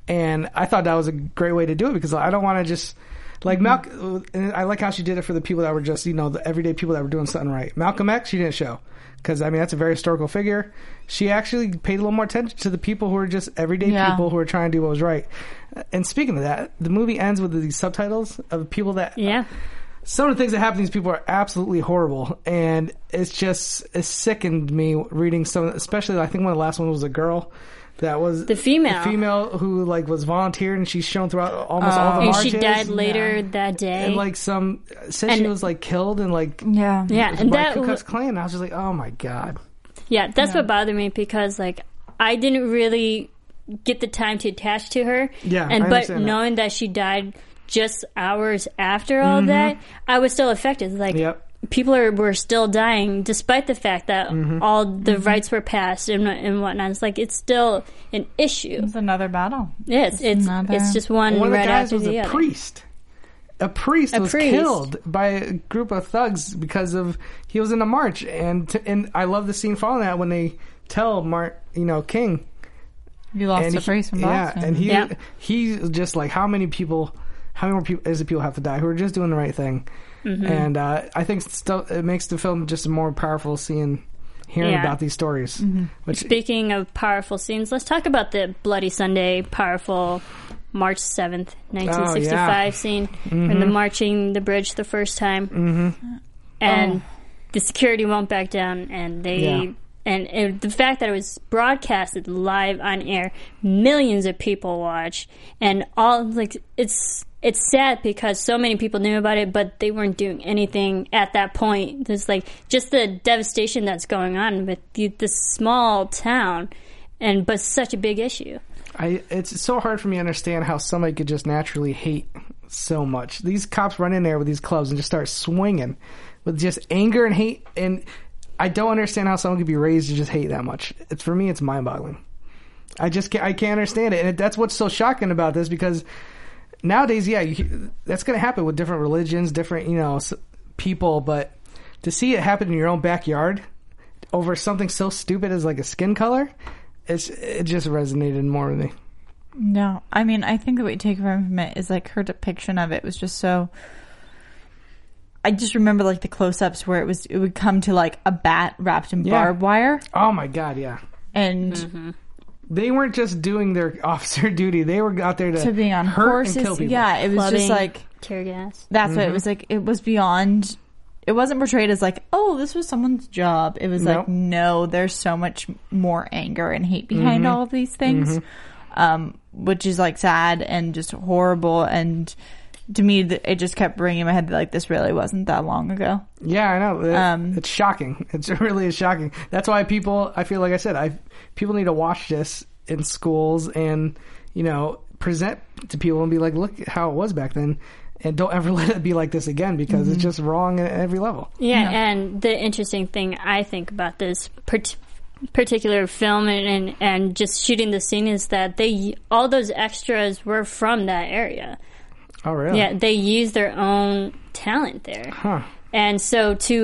And I thought that was a great way to do it because I don't want to just like Malcolm. And I like how she did it for the people that were just the everyday people that were doing something right. Malcolm X, she didn't show because I mean that's a very historical figure. She actually paid a little more attention to the people who were just everyday people who were trying to do what was right. And speaking of that, the movie ends with these subtitles of people that some of the things that happen to these people are absolutely horrible, and it sickened me reading some. Especially, I think one of the last ones was a girl that was the female who like was volunteered, and she's shown throughout almost all the marches. And she died later that day, and like said she was like killed and like and that Ku Klux Klan. I was just like, oh my god. Yeah, that's what bothered me because like I didn't really get the time to attach to her. But knowing that she died just hours after all of that, I was still affected. Like people were still dying despite the fact that all the rights were passed and whatnot. It's like it's still an issue. It's another battle. Yes, it's just one of the right guys after was the a other. priest. A priest was killed by a group of thugs because he was in a march, and I love the scene following that when they tell King. You lost a priest from Boston. Yeah, and he's just like, how many more people does the people have to die who are just doing the right thing? And I think it makes the film just more powerful hearing about these stories. Speaking of powerful scenes, let's talk about the Bloody Sunday powerful March 7th, 1965 scene when they're marching the bridge the first time. And the security won't back down, and they... And the fact that it was broadcasted live on air, millions of people watched, and it's sad because so many people knew about it, but they weren't doing anything at that point. There's like just the devastation that's going on with this small town, but such a big issue. It's so hard for me to understand how somebody could just naturally hate so much. These cops run in there with these clubs and just start swinging with just anger and hate, and I don't understand how someone could be raised to just hate that much. For me, it's mind-boggling. I can't understand it. And that's what's so shocking about this, because nowadays, that's going to happen with different religions, different, people, but to see it happen in your own backyard over something so stupid as like a skin color, it just resonated more with me. No, I mean, I think that what you take from it is like her depiction of it was just so... I just remember like the close-ups where it would come to like a bat wrapped in barbed wire. Oh my god, yeah. And they weren't just doing their officer duty; they were out there to be on hurt horses. and kill people. Yeah, it was just like tear gas. That's what it was like. It was beyond. It wasn't portrayed as like, oh, this was someone's job. It was like, no, there's so much more anger and hate behind all of these things, which is like sad and just horrible. And to me, it just kept bringing in my head that like this really wasn't that long ago. Yeah, I know. It's shocking. It really is shocking. That's why I feel like I said, people need to watch this in schools and, present to people and be like, look how it was back then. And don't ever let it be like this again, because it's just wrong at every level. Yeah, and the interesting thing I think about this particular film and just shooting the scene is that all those extras were from that area. Oh, really? Yeah, they use their own talent there. Huh. And so to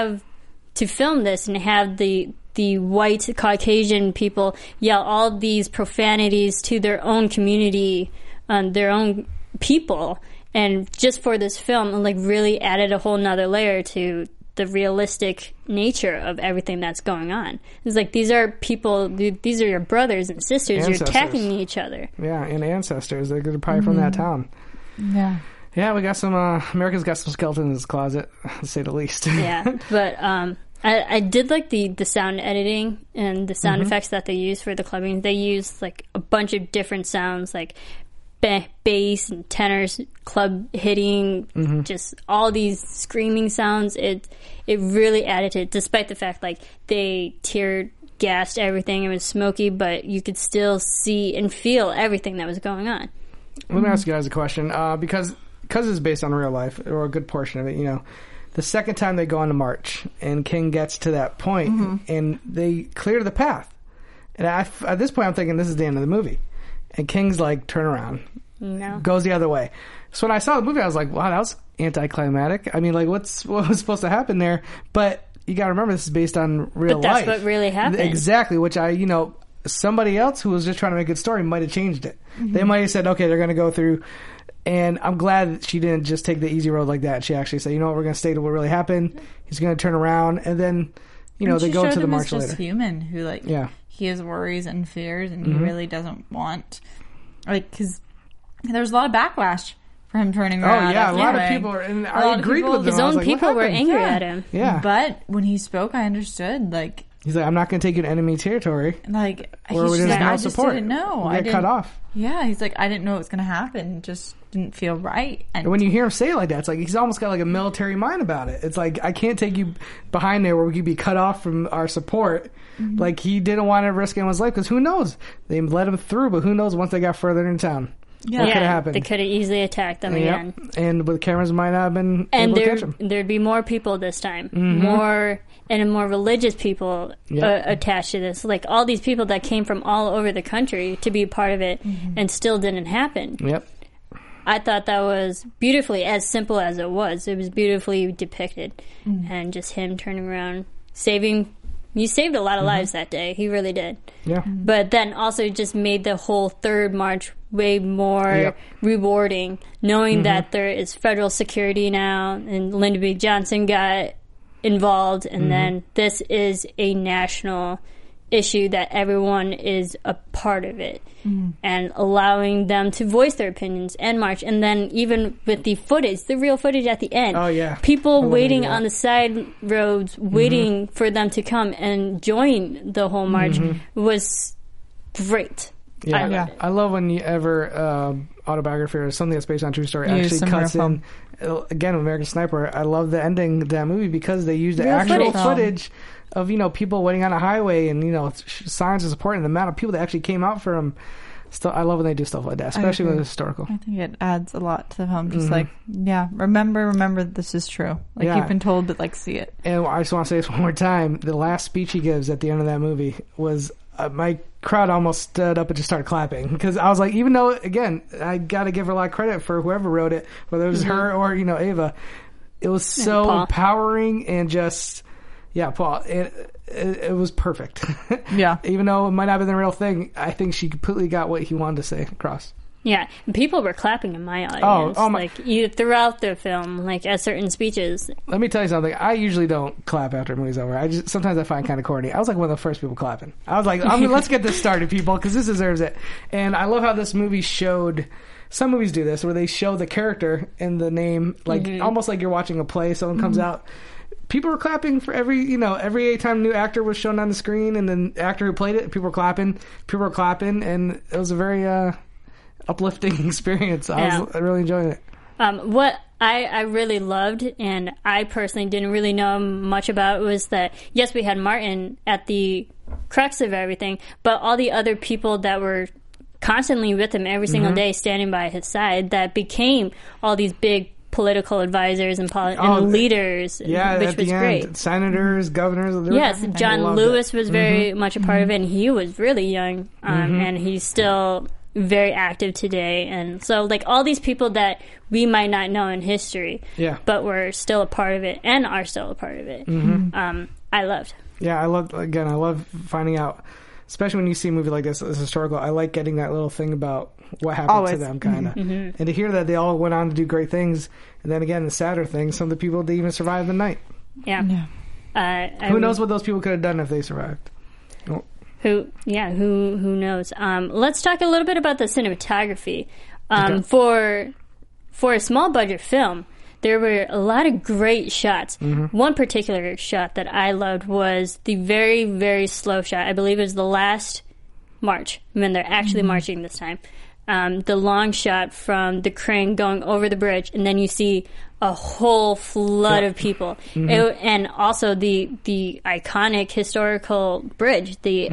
film this and have the white Caucasian people yell all these profanities to their own community, their own people, and just for this film, like really added a whole nother layer to the realistic nature of everything that's going on. It's like, these are people, these are your brothers and sisters, you're attacking each other. Yeah, and ancestors. They're probably from that town. Yeah. Yeah, we got some, America's got some skeletons in his closet, to say the least. Yeah, but I did like the sound editing and the sound effects that they use for the clubbing. They used like a bunch of different sounds, like bass and tenors, club hitting, just all these screaming sounds. It really added to it, despite the fact like they tear gassed everything. It was smoky, but you could still see and feel everything that was going on. Let me ask you guys a question, because it's based on real life, or a good portion of it. The second time they go on the march and King gets to that point and they clear the path, and at this point I'm thinking this is the end of the movie. And King's like, turn around. No. Goes the other way. So when I saw the movie, I was like, wow, that was anticlimactic. I mean, like, what was supposed to happen there? But you got to remember, this is based on real life. But that's what really happened. Exactly, which somebody else who was just trying to make a good story might have changed it. They might have said, okay, they're going to go through. And I'm glad that she didn't just take the easy road like that. She actually said, you know what, we're going to stay to what really happened. He's going to turn around. And then, you know, they go to the march later. She's just human who, like, he has worries and fears and he really doesn't want, like, because there's a lot of backlash for him turning around. Oh, yeah, a lot of people are, and I agreed with them. His own people were angry at him. Yeah. But when he spoke, I understood, like, he's like, I'm not going to take you to enemy territory. Like, where we like, I support. just didn't know. We got cut off. Yeah, he's like, I didn't know it was going to happen. It just didn't feel right. And when you hear him say it like that, it's like he's almost got like a military mind about it. It's like, I can't take you behind there where we could be cut off from our support. Like, he didn't want to risk his life because who knows? They let him through, but who knows once they got further into town. What could have happened? They could have easily attacked them again. And the cameras might not have been able to catch them. There'd be more people this time. More religious people attached to this. Like, all these people that came from all over the country to be part of it and still didn't happen. Yep. I thought that was beautifully, as simple as it was beautifully depicted. And just him turning around, he saved a lot of lives that day. He really did. Yeah. But then also just made the whole third march way more rewarding, knowing that there is federal security now, and Lyndon B. Johnson got involved, and then this is a national issue that everyone is a part of it, and allowing them to voice their opinions and march. And then even with the footage, the real footage at the end, people waiting on the side roads, waiting for them to come and join the whole march was great. Yeah, I love when you ever autobiography or something that's based on true story actually cuts in. Again, with American Sniper, I love the ending of that movie because they used the actual footage of, you know, people waiting on a highway and, you know, signs of support and the amount of people that actually came out for them. Still, I love when they do stuff like that, especially when it's historical. I think it adds a lot to the film. Just like, remember this is true. Like, you've been told, but, like, see it. And I just want to say this one more time. The last speech he gives at the end of that movie was, my crowd almost stood up and just started clapping. Because I was like, even though, again, I got to give her a lot of credit for whoever wrote it, whether it was her or, you know, Ava. It was so empowering and just, Paul, it was perfect. Yeah. Even though it might not have been the real thing, I think she completely got what he wanted to say across. Yeah, people were clapping in my audience. Throughout the film, like at certain speeches. Let me tell you something. I usually don't clap after a movie's over. Sometimes I find it kind of corny. I was like one of the first people clapping. I was like, let's get this started, people, because this deserves it. And I love how this movie showed. Some movies do this, where they show the character in the name, like almost like you're watching a play. Someone comes out. People were clapping for every time a new actor was shown on the screen, and then the actor who played it, people were clapping, and it was a very uplifting experience. I was really enjoying it. What I really loved, and I personally didn't really know much about, was that, yes, we had Martin at the crux of everything, but all the other people that were constantly with him every single day, standing by his side, that became all these big political advisors and leaders, which was great. Senators, governors. Yes, John Lewis was very much a part of it, and he was really young, and he's still very active today. And so, like, all these people that we might not know in history, but were still a part of it and are still a part of it, I loved. Yeah, I love finding out, especially when you see a movie like this, it's historical. I like getting that little thing about what happened to them, kind of. And to hear that they all went on to do great things, and then again, the sadder thing, some of the people didn't even survive the night. Who knows what those people could have done if they survived? Who knows? Let's talk a little bit about the cinematography. For a small budget film, there were a lot of great shots. One particular shot that I loved was the very, very slow shot. I believe it was the last march, when they're actually marching this time. The long shot from the crane going over the bridge, and then you see a whole flood of people. And also the iconic historical bridge, the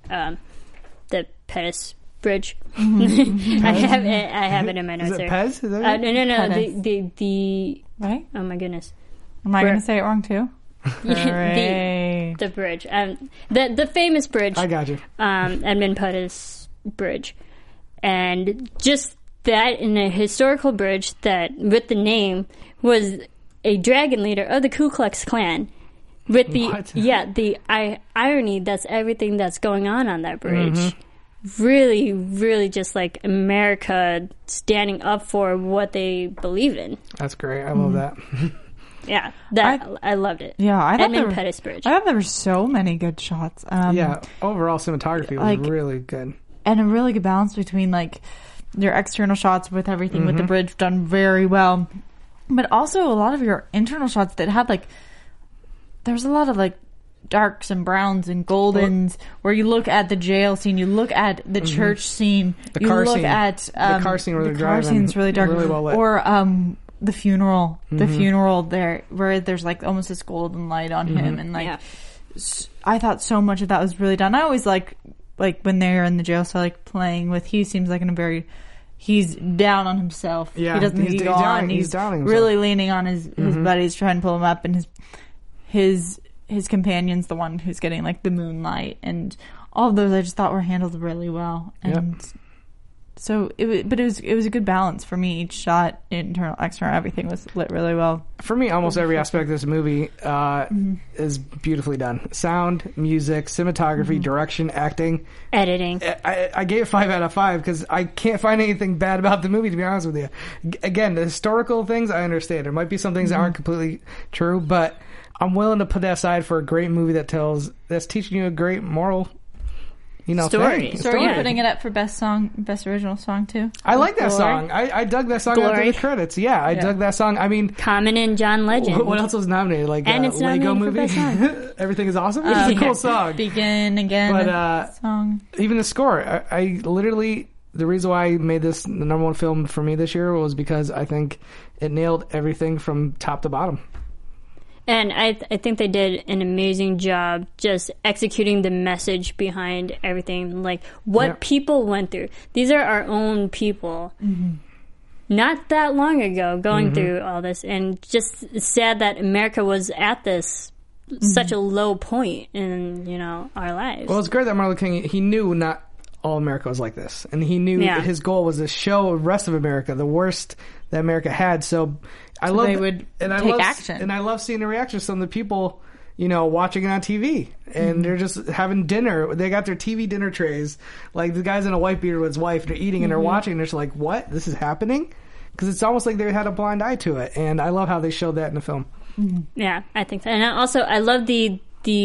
Pettus Bridge. I have it in my notes. Is it Pez? Is that no. The right? Oh my goodness. Am I going to say it wrong too? the bridge. The famous bridge. I got you. Edmund Pettus Bridge. And just that, in a historical bridge that, with the name, was a dragon leader of the Ku Klux Klan With the What? the irony that's everything that's going on that bridge. Mm-hmm. Really, really just like America standing up for what they believe in. That's great. I love that. Yeah, I loved it. Yeah, I thought Edmund Pettus Bridge. I thought there were so many good shots. Yeah, overall cinematography was like- really good. And a really good balance between like your external shots with everything with the bridge done very well, but also a lot of your internal shots that had like there's a lot of like darks and browns and goldens where you look at the jail scene, you look at the church scene, The you car look scene. at The car scene where the they're car driving, scene's really dark, really well lit. or the funeral there where there's like almost this golden light on him, and like Yeah. I thought so much of that was really done. I always like when they're in the jail cell, like playing with. He seems like he's down on himself. Yeah, he doesn't he's need to go downing- on. he's He's downing himself. really leaning on his buddies, trying to pull him up, and his companion's the one who's getting like the moonlight, and all of those I just thought were handled really well. And so it was a good balance for me. Each shot, internal, external, everything was lit really well. For me, almost every aspect of this movie is beautifully done. Sound, music, cinematography, direction, acting. Editing. I gave it 5 out of 5 because I can't find anything bad about the movie, to be honest with you. Again, the historical things, I understand. There might be some things that aren't completely true, but I'm willing to put that aside for a great movie that's teaching you a great moral, Story. thing. So are you putting it up for best original song too? I like that Glory. song. I dug that song after Glory. the credits. Yeah, I dug that song. I mean, Common and John Legend. what else was nominated? Like And it's Lego nominated for movie. best Everything is awesome. It's a cool song. Begin again. But song. even the score, I literally, the reason why I made this the number one film for me this year was because I think it nailed everything from top to bottom. And I think they did an amazing job just executing the message behind everything, like what people went through. These are our own people. Not that long ago going through all this, and just it's sad that America was at this such a low point in, our lives. Well, it's great that Martin Luther King, he knew not all America was like this. And he knew his goal was to show the rest of America the worst that America had. So I love they would take action. And I love seeing the reactions from the people, watching it on TV. And they're just having dinner. They got their TV dinner trays. Like the guy's in a white beard with his wife, they're eating and they're watching. And they're just like, what? This is happening? Because it's almost like they had a blind eye to it. And I love how they showed that in the film. Yeah, I think so. And also, I love the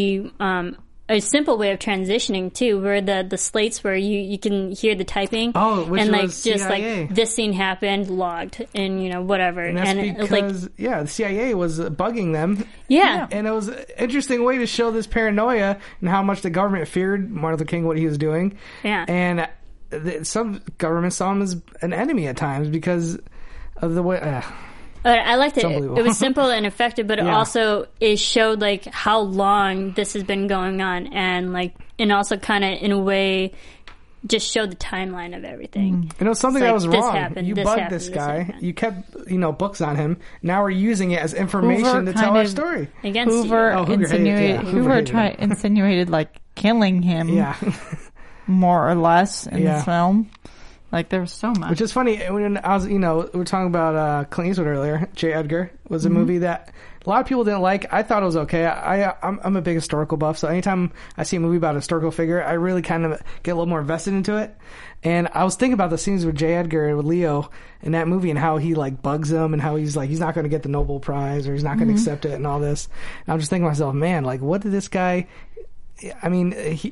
a simple way of transitioning too, where the slates where you can hear the typing. Oh, which and like was just CIA. like this scene happened, logged, and whatever. And that's because, the CIA was bugging them. Yeah. And it was an interesting way to show this paranoia and how much the government feared Martin Luther King, what he was doing. Yeah. And some governments saw him as an enemy at times because of the way... But I liked it. unbelievable. It was simple and effective, but also it showed like how long this has been going on, and also kind of in a way just showed the timeline of everything. And it was something It's that like, was this wrong. happened, You this bugged happened, this this guy. happened. You kept, books on him. Now we're using it as information Hoover to tell kind our of- story. Against Hoover you. Oh, Hoover hated- insinuated yeah, Hoover hated him. insinuated like killing him Yeah. more or less in Yeah. this film. Like there was so much. Which is funny. When I was, we were talking about Clint Eastwood earlier. J. Edgar was a movie that a lot of people didn't like. I thought it was okay. I'm a big historical buff, so anytime I see a movie about a historical figure, I really kind of get a little more invested into it. And I was thinking about the scenes with J. Edgar and with Leo in that movie, and how he like bugs him, and how he's like he's not going to get the Nobel Prize, or he's not going to accept it, and all this. And I'm just thinking to myself, man, like what did this guy? I mean,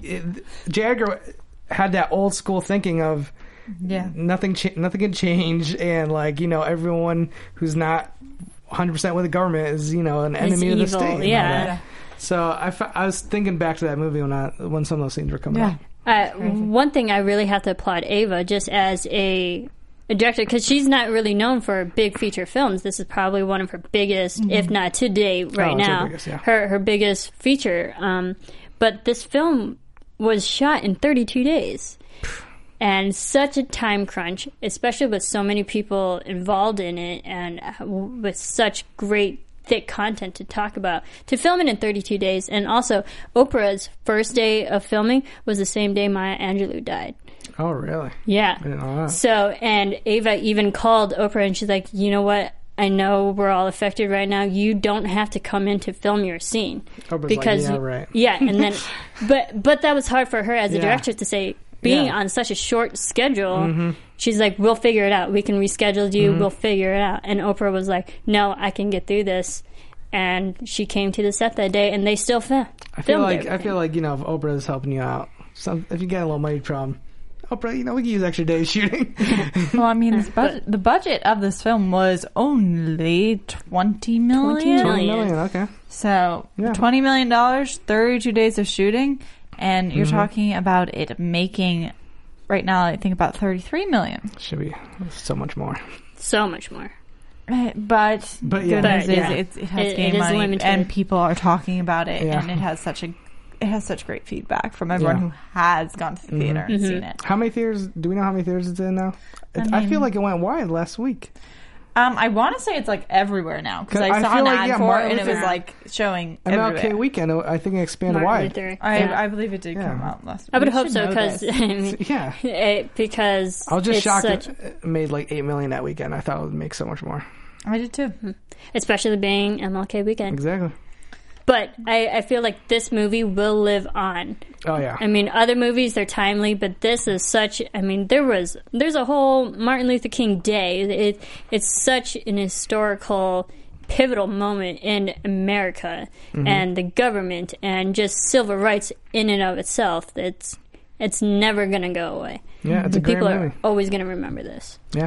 J. Edgar had that old school thinking of. yeah. Nothing can change, and everyone who's not 100% with the government is an enemy of the evil, state. and all yeah. that. So I was thinking back to that movie when some of those scenes were coming up. One thing I really have to applaud Ava just as a director, because she's not really known for big feature films. This is probably one of her biggest, if not to date right it's her now, biggest, yeah. her biggest feature. But this film was shot in 32 days. And such a time crunch, especially with so many people involved in it and with such great thick content to talk about. To film it in 32 days. And also, Oprah's first day of filming was the same day Maya Angelou died. Oh, really? Yeah. I didn't know that. So, and Ava even called Oprah and she's like, you know what? I know we're all affected right now. You don't have to come in to film your scene. Oprah's Because like, yeah, right. Yeah, and then, but that was hard for her as a Yeah. director to say, being Yeah. on such a short schedule, she's like, we'll figure it out. We can reschedule you. We'll figure it out. And Oprah was like, no, I can get through this. And she came to the set that day, and they still filmed. I feel like everything. you know, if Oprah is helping you out, if you get a little money problem, Oprah, you know, we can use extra days shooting. Well, I mean, the budget of this film was only $20 million. 20 million, okay. So, Yeah. $20 million, 32 days of shooting, and you're talking about it making, right now, I think about $33 million. Should be so much more. So much more. But But yeah. good news But, yeah. is it has It gained is money, limited. and people are talking about it, Yeah. and it has such great feedback from everyone Yeah. who has gone to the theater and seen it. How many theaters, do we know how many theaters it's in now? I I feel mean- like it went wide last week. I want to say it's like everywhere now because 'Cause I I saw feel an like, ad yeah, for Martin it and it was Luther- like showing MLK everywhere. weekend, I think it expanded Martin wide. Luther. I believe it did come Yeah. out last week. I would We hope should so know because this. Yeah. because I was just it's shocked such, it made like $8 million that weekend. I thought it would make so much more. I did too. especially being MLK weekend. Exactly. But I feel like this movie will live on. Oh, yeah. I mean, other movies they're timely, but this is such. I mean, there's a whole Martin Luther King Day. It's such an historical, pivotal moment in America and the government and just civil rights in and of itself. It's never gonna go away. Yeah, it's a great People movie. are always gonna remember this. Yeah.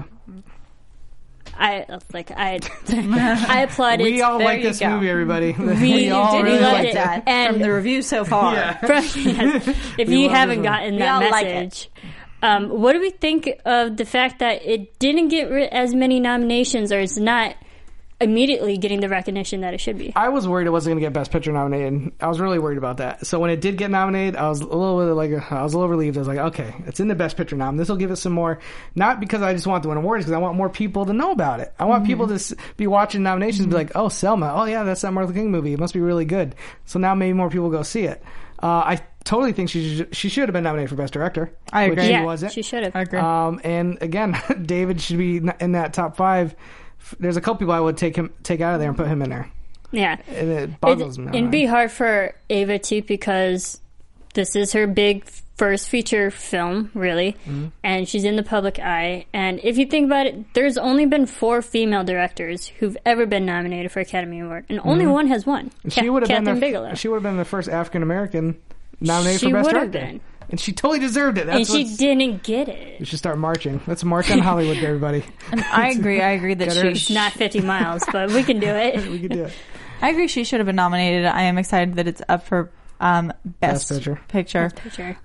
I applaud it. We all there like you this go. movie, everybody. We all did really love like it. that And- from the review so far. Yes. If We you love haven't this one. gotten We that all like message, what do we think of the fact that it didn't get as many nominations, or it's not immediately getting the recognition that it should be? I was worried it wasn't going to get Best Picture nominated. I was really worried about that. So when it did get nominated, I was a little relieved. I was like, okay, it's in the Best Picture nom. This will give it some more, not because I just want to win awards, because I want more people to know about it. I want people to be watching nominations and be like, oh, Selma. Oh, yeah, that's that Martin Luther King movie. It must be really good. So now maybe more people go see it. I totally think she should have been nominated for Best Director. I agree. Which she Yeah, wasn't. she should have. I agree. And again, David should be in that top 5. There's a couple people I would take out of there and put him in there. Yeah. And it boggles me. It'd be hard for Ava too, because this is her big first feature film, really, and she's in the public eye. And if you think about it, there's only been 4 female directors who've ever been nominated for Academy Award, and only one has won. She would have Catherine been Bigelow. She would have been the first African American nominated She for Best would have Director. been. And she totally deserved it. And That's she what's- didn't get it. We should start marching. Let's march on Hollywood, everybody. And I agree that Get her- It's not 50 miles, but we can do it. We could do it. I agree she should have been nominated. I am excited that it's up for Best Picture. Picture.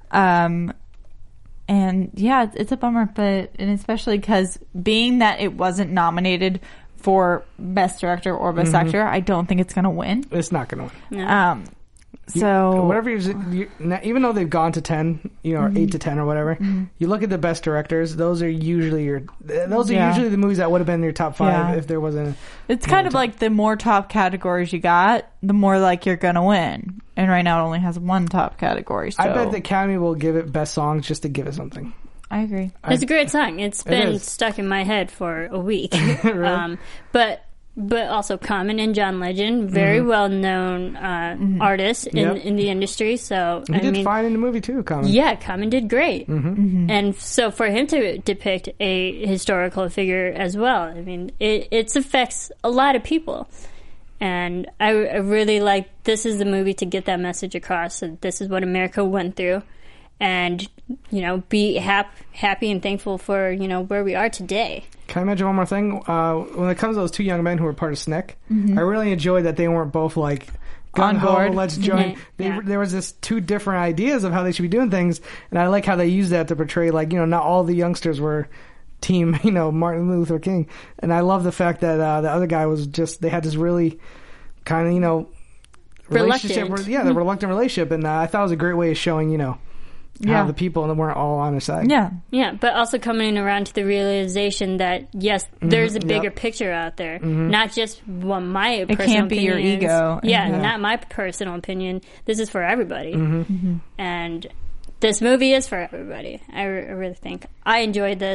And yeah, it's a bummer, and especially because being that it wasn't nominated for Best Director or Best Actor, I don't think it's going to win. It's not going to win. No. So Whatever even though they've gone to 10, or 8 to 10 or whatever, you look at the best directors, those are usually usually the movies that would have been in your top 5 if there wasn't it's kind of like the more top categories you got, the more like you're going to win. And right now it only has one top category. So I bet the Academy will give it best songs just to give it something. I agree. It's a great song. It's been is. stuck in my head for a week. Really? But also Common and John Legend, very well known artists in the industry. So He did fine in the movie too, Common. yeah, Common did great. And so for him to depict a historical figure as well, I mean, it affects a lot of people. And I really like, this is the movie to get that message across. That this is what America went through. And, be happy and thankful for, where we are today. Can I mention one more thing? When it comes to those 2 young men who were part of SNCC, I really enjoyed that they weren't both like On gung-ho, board. let's join. Yeah. There was this 2 different ideas of how they should be doing things, and I like how they used that to portray not all the youngsters were team Martin Luther King, and I love the fact that the other guy was just, they had this really kind of relationship, Reluctant. the reluctant relationship, and I thought it was a great way of showing how the people weren't all on their side. Yeah. Yeah, but also coming around to the realization that, yes, there's a bigger picture out there. Not just what my personal can't be your opinion is. ego. Yeah, Yeah. not my personal opinion. This is for everybody. And this movie is for everybody. I really think. I enjoyed this.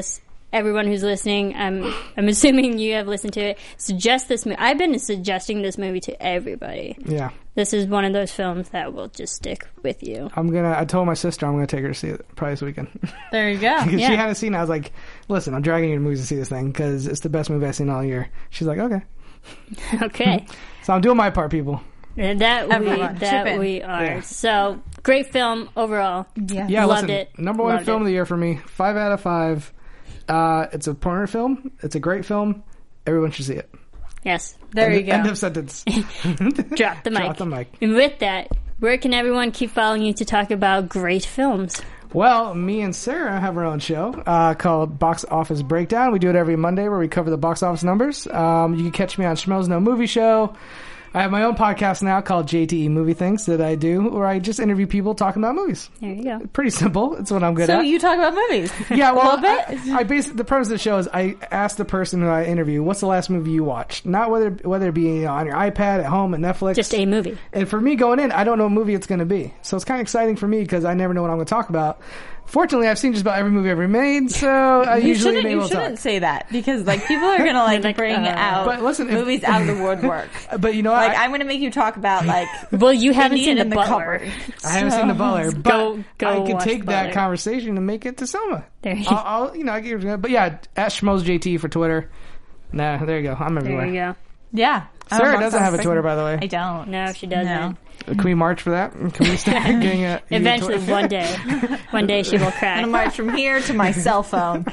everyone who's listening, I'm assuming you have listened to it, suggest this movie. I've been suggesting this movie to everybody. Yeah. This is one of those films that will just stick with you. I told my sister I'm gonna take her to see it probably this weekend. There you go. Because she hadn't seen it. I was like, listen, I'm dragging you to movies to see this thing because it's the best movie I've seen all year. She's like, okay. Okay. So I'm doing my part, people. That we are. Yeah. So, great film overall. Yeah. Loved listen, it. Number one Loved film it. of the year for me. 5 out of 5. It's a porn film. It's a great film. Everyone should see it. Yes. There you go. End of sentence. Drop the mic. Drop the mic. And with that, where can everyone keep following you to talk about great films? Well, me and Sarah have our own show called Box Office Breakdown. We do it every Monday where we cover the box office numbers. You can catch me on Schmoes No Movie Show. I have my own podcast now called JTE Movie Things that I do, where I just interview people talking about movies. There you go. Pretty simple. It's what I'm good So at. you talk about movies. Yeah, well, a little bit? I basically, the premise of the show is I ask the person who I interview, what's the last movie you watched? Not whether it be on your iPad, at home, at Netflix. Just a movie. And for me going in, I don't know what movie it's going to be. So it's kind of exciting for me because I never know what I'm going to talk about. Fortunately, I've seen just about every movie ever made, so I usually am able to shouldn't talk. say that because like people are gonna like bring out But listen, movies out of the woodwork. But you know, Like I'm gonna make you talk about like Well, you haven't Indian seen in The the Butler. cupboard. I haven't seen The Butler, but Go I can watch take that Butler. conversation and make it to Selma. There you I'll but yeah, at Schmoes JT for Twitter. Nah, there you go. I'm everywhere. There you go. Yeah. Sarah doesn't have a Twitter, by the way. I don't. No, she doesn't. No. Can we march for that? Can we start getting a Eventually, Twitter? one day she will I'm crack. gonna march from here to my cell phone.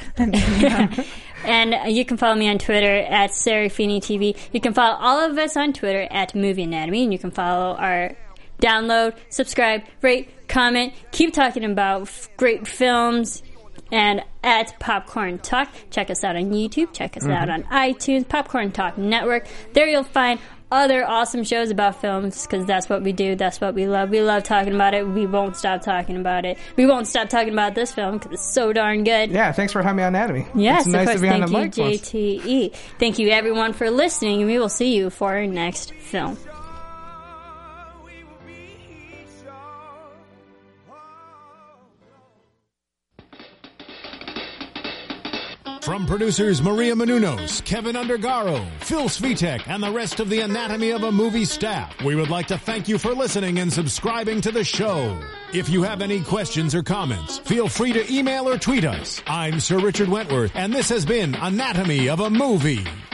And you can follow me on Twitter at Serafini TV. You can follow all of us on Twitter at Movie Anatomy, and you can follow our download, subscribe, rate, comment, keep talking about great films, and at Popcorn Talk. Check us out on YouTube. Check us out on iTunes, Popcorn Talk Network. There you'll find other awesome shows about films because that's what we do. That's what we love. We love talking about it. We won't stop talking about it. We won't stop talking about this film because it's so darn good. Yeah, thanks for having me on Anatomy. Yes, it's nice of course. to be on Thank the you, mic once. JTE. Thank you, everyone, for listening, and we will see you for our next film. From producers Maria Menounos, Kevin Undergaro, Phil Svitek, and the rest of the Anatomy of a Movie staff, we would like to thank you for listening and subscribing to the show. If you have any questions or comments, feel free to email or tweet us. I'm Sir Richard Wentworth, and this has been Anatomy of a Movie.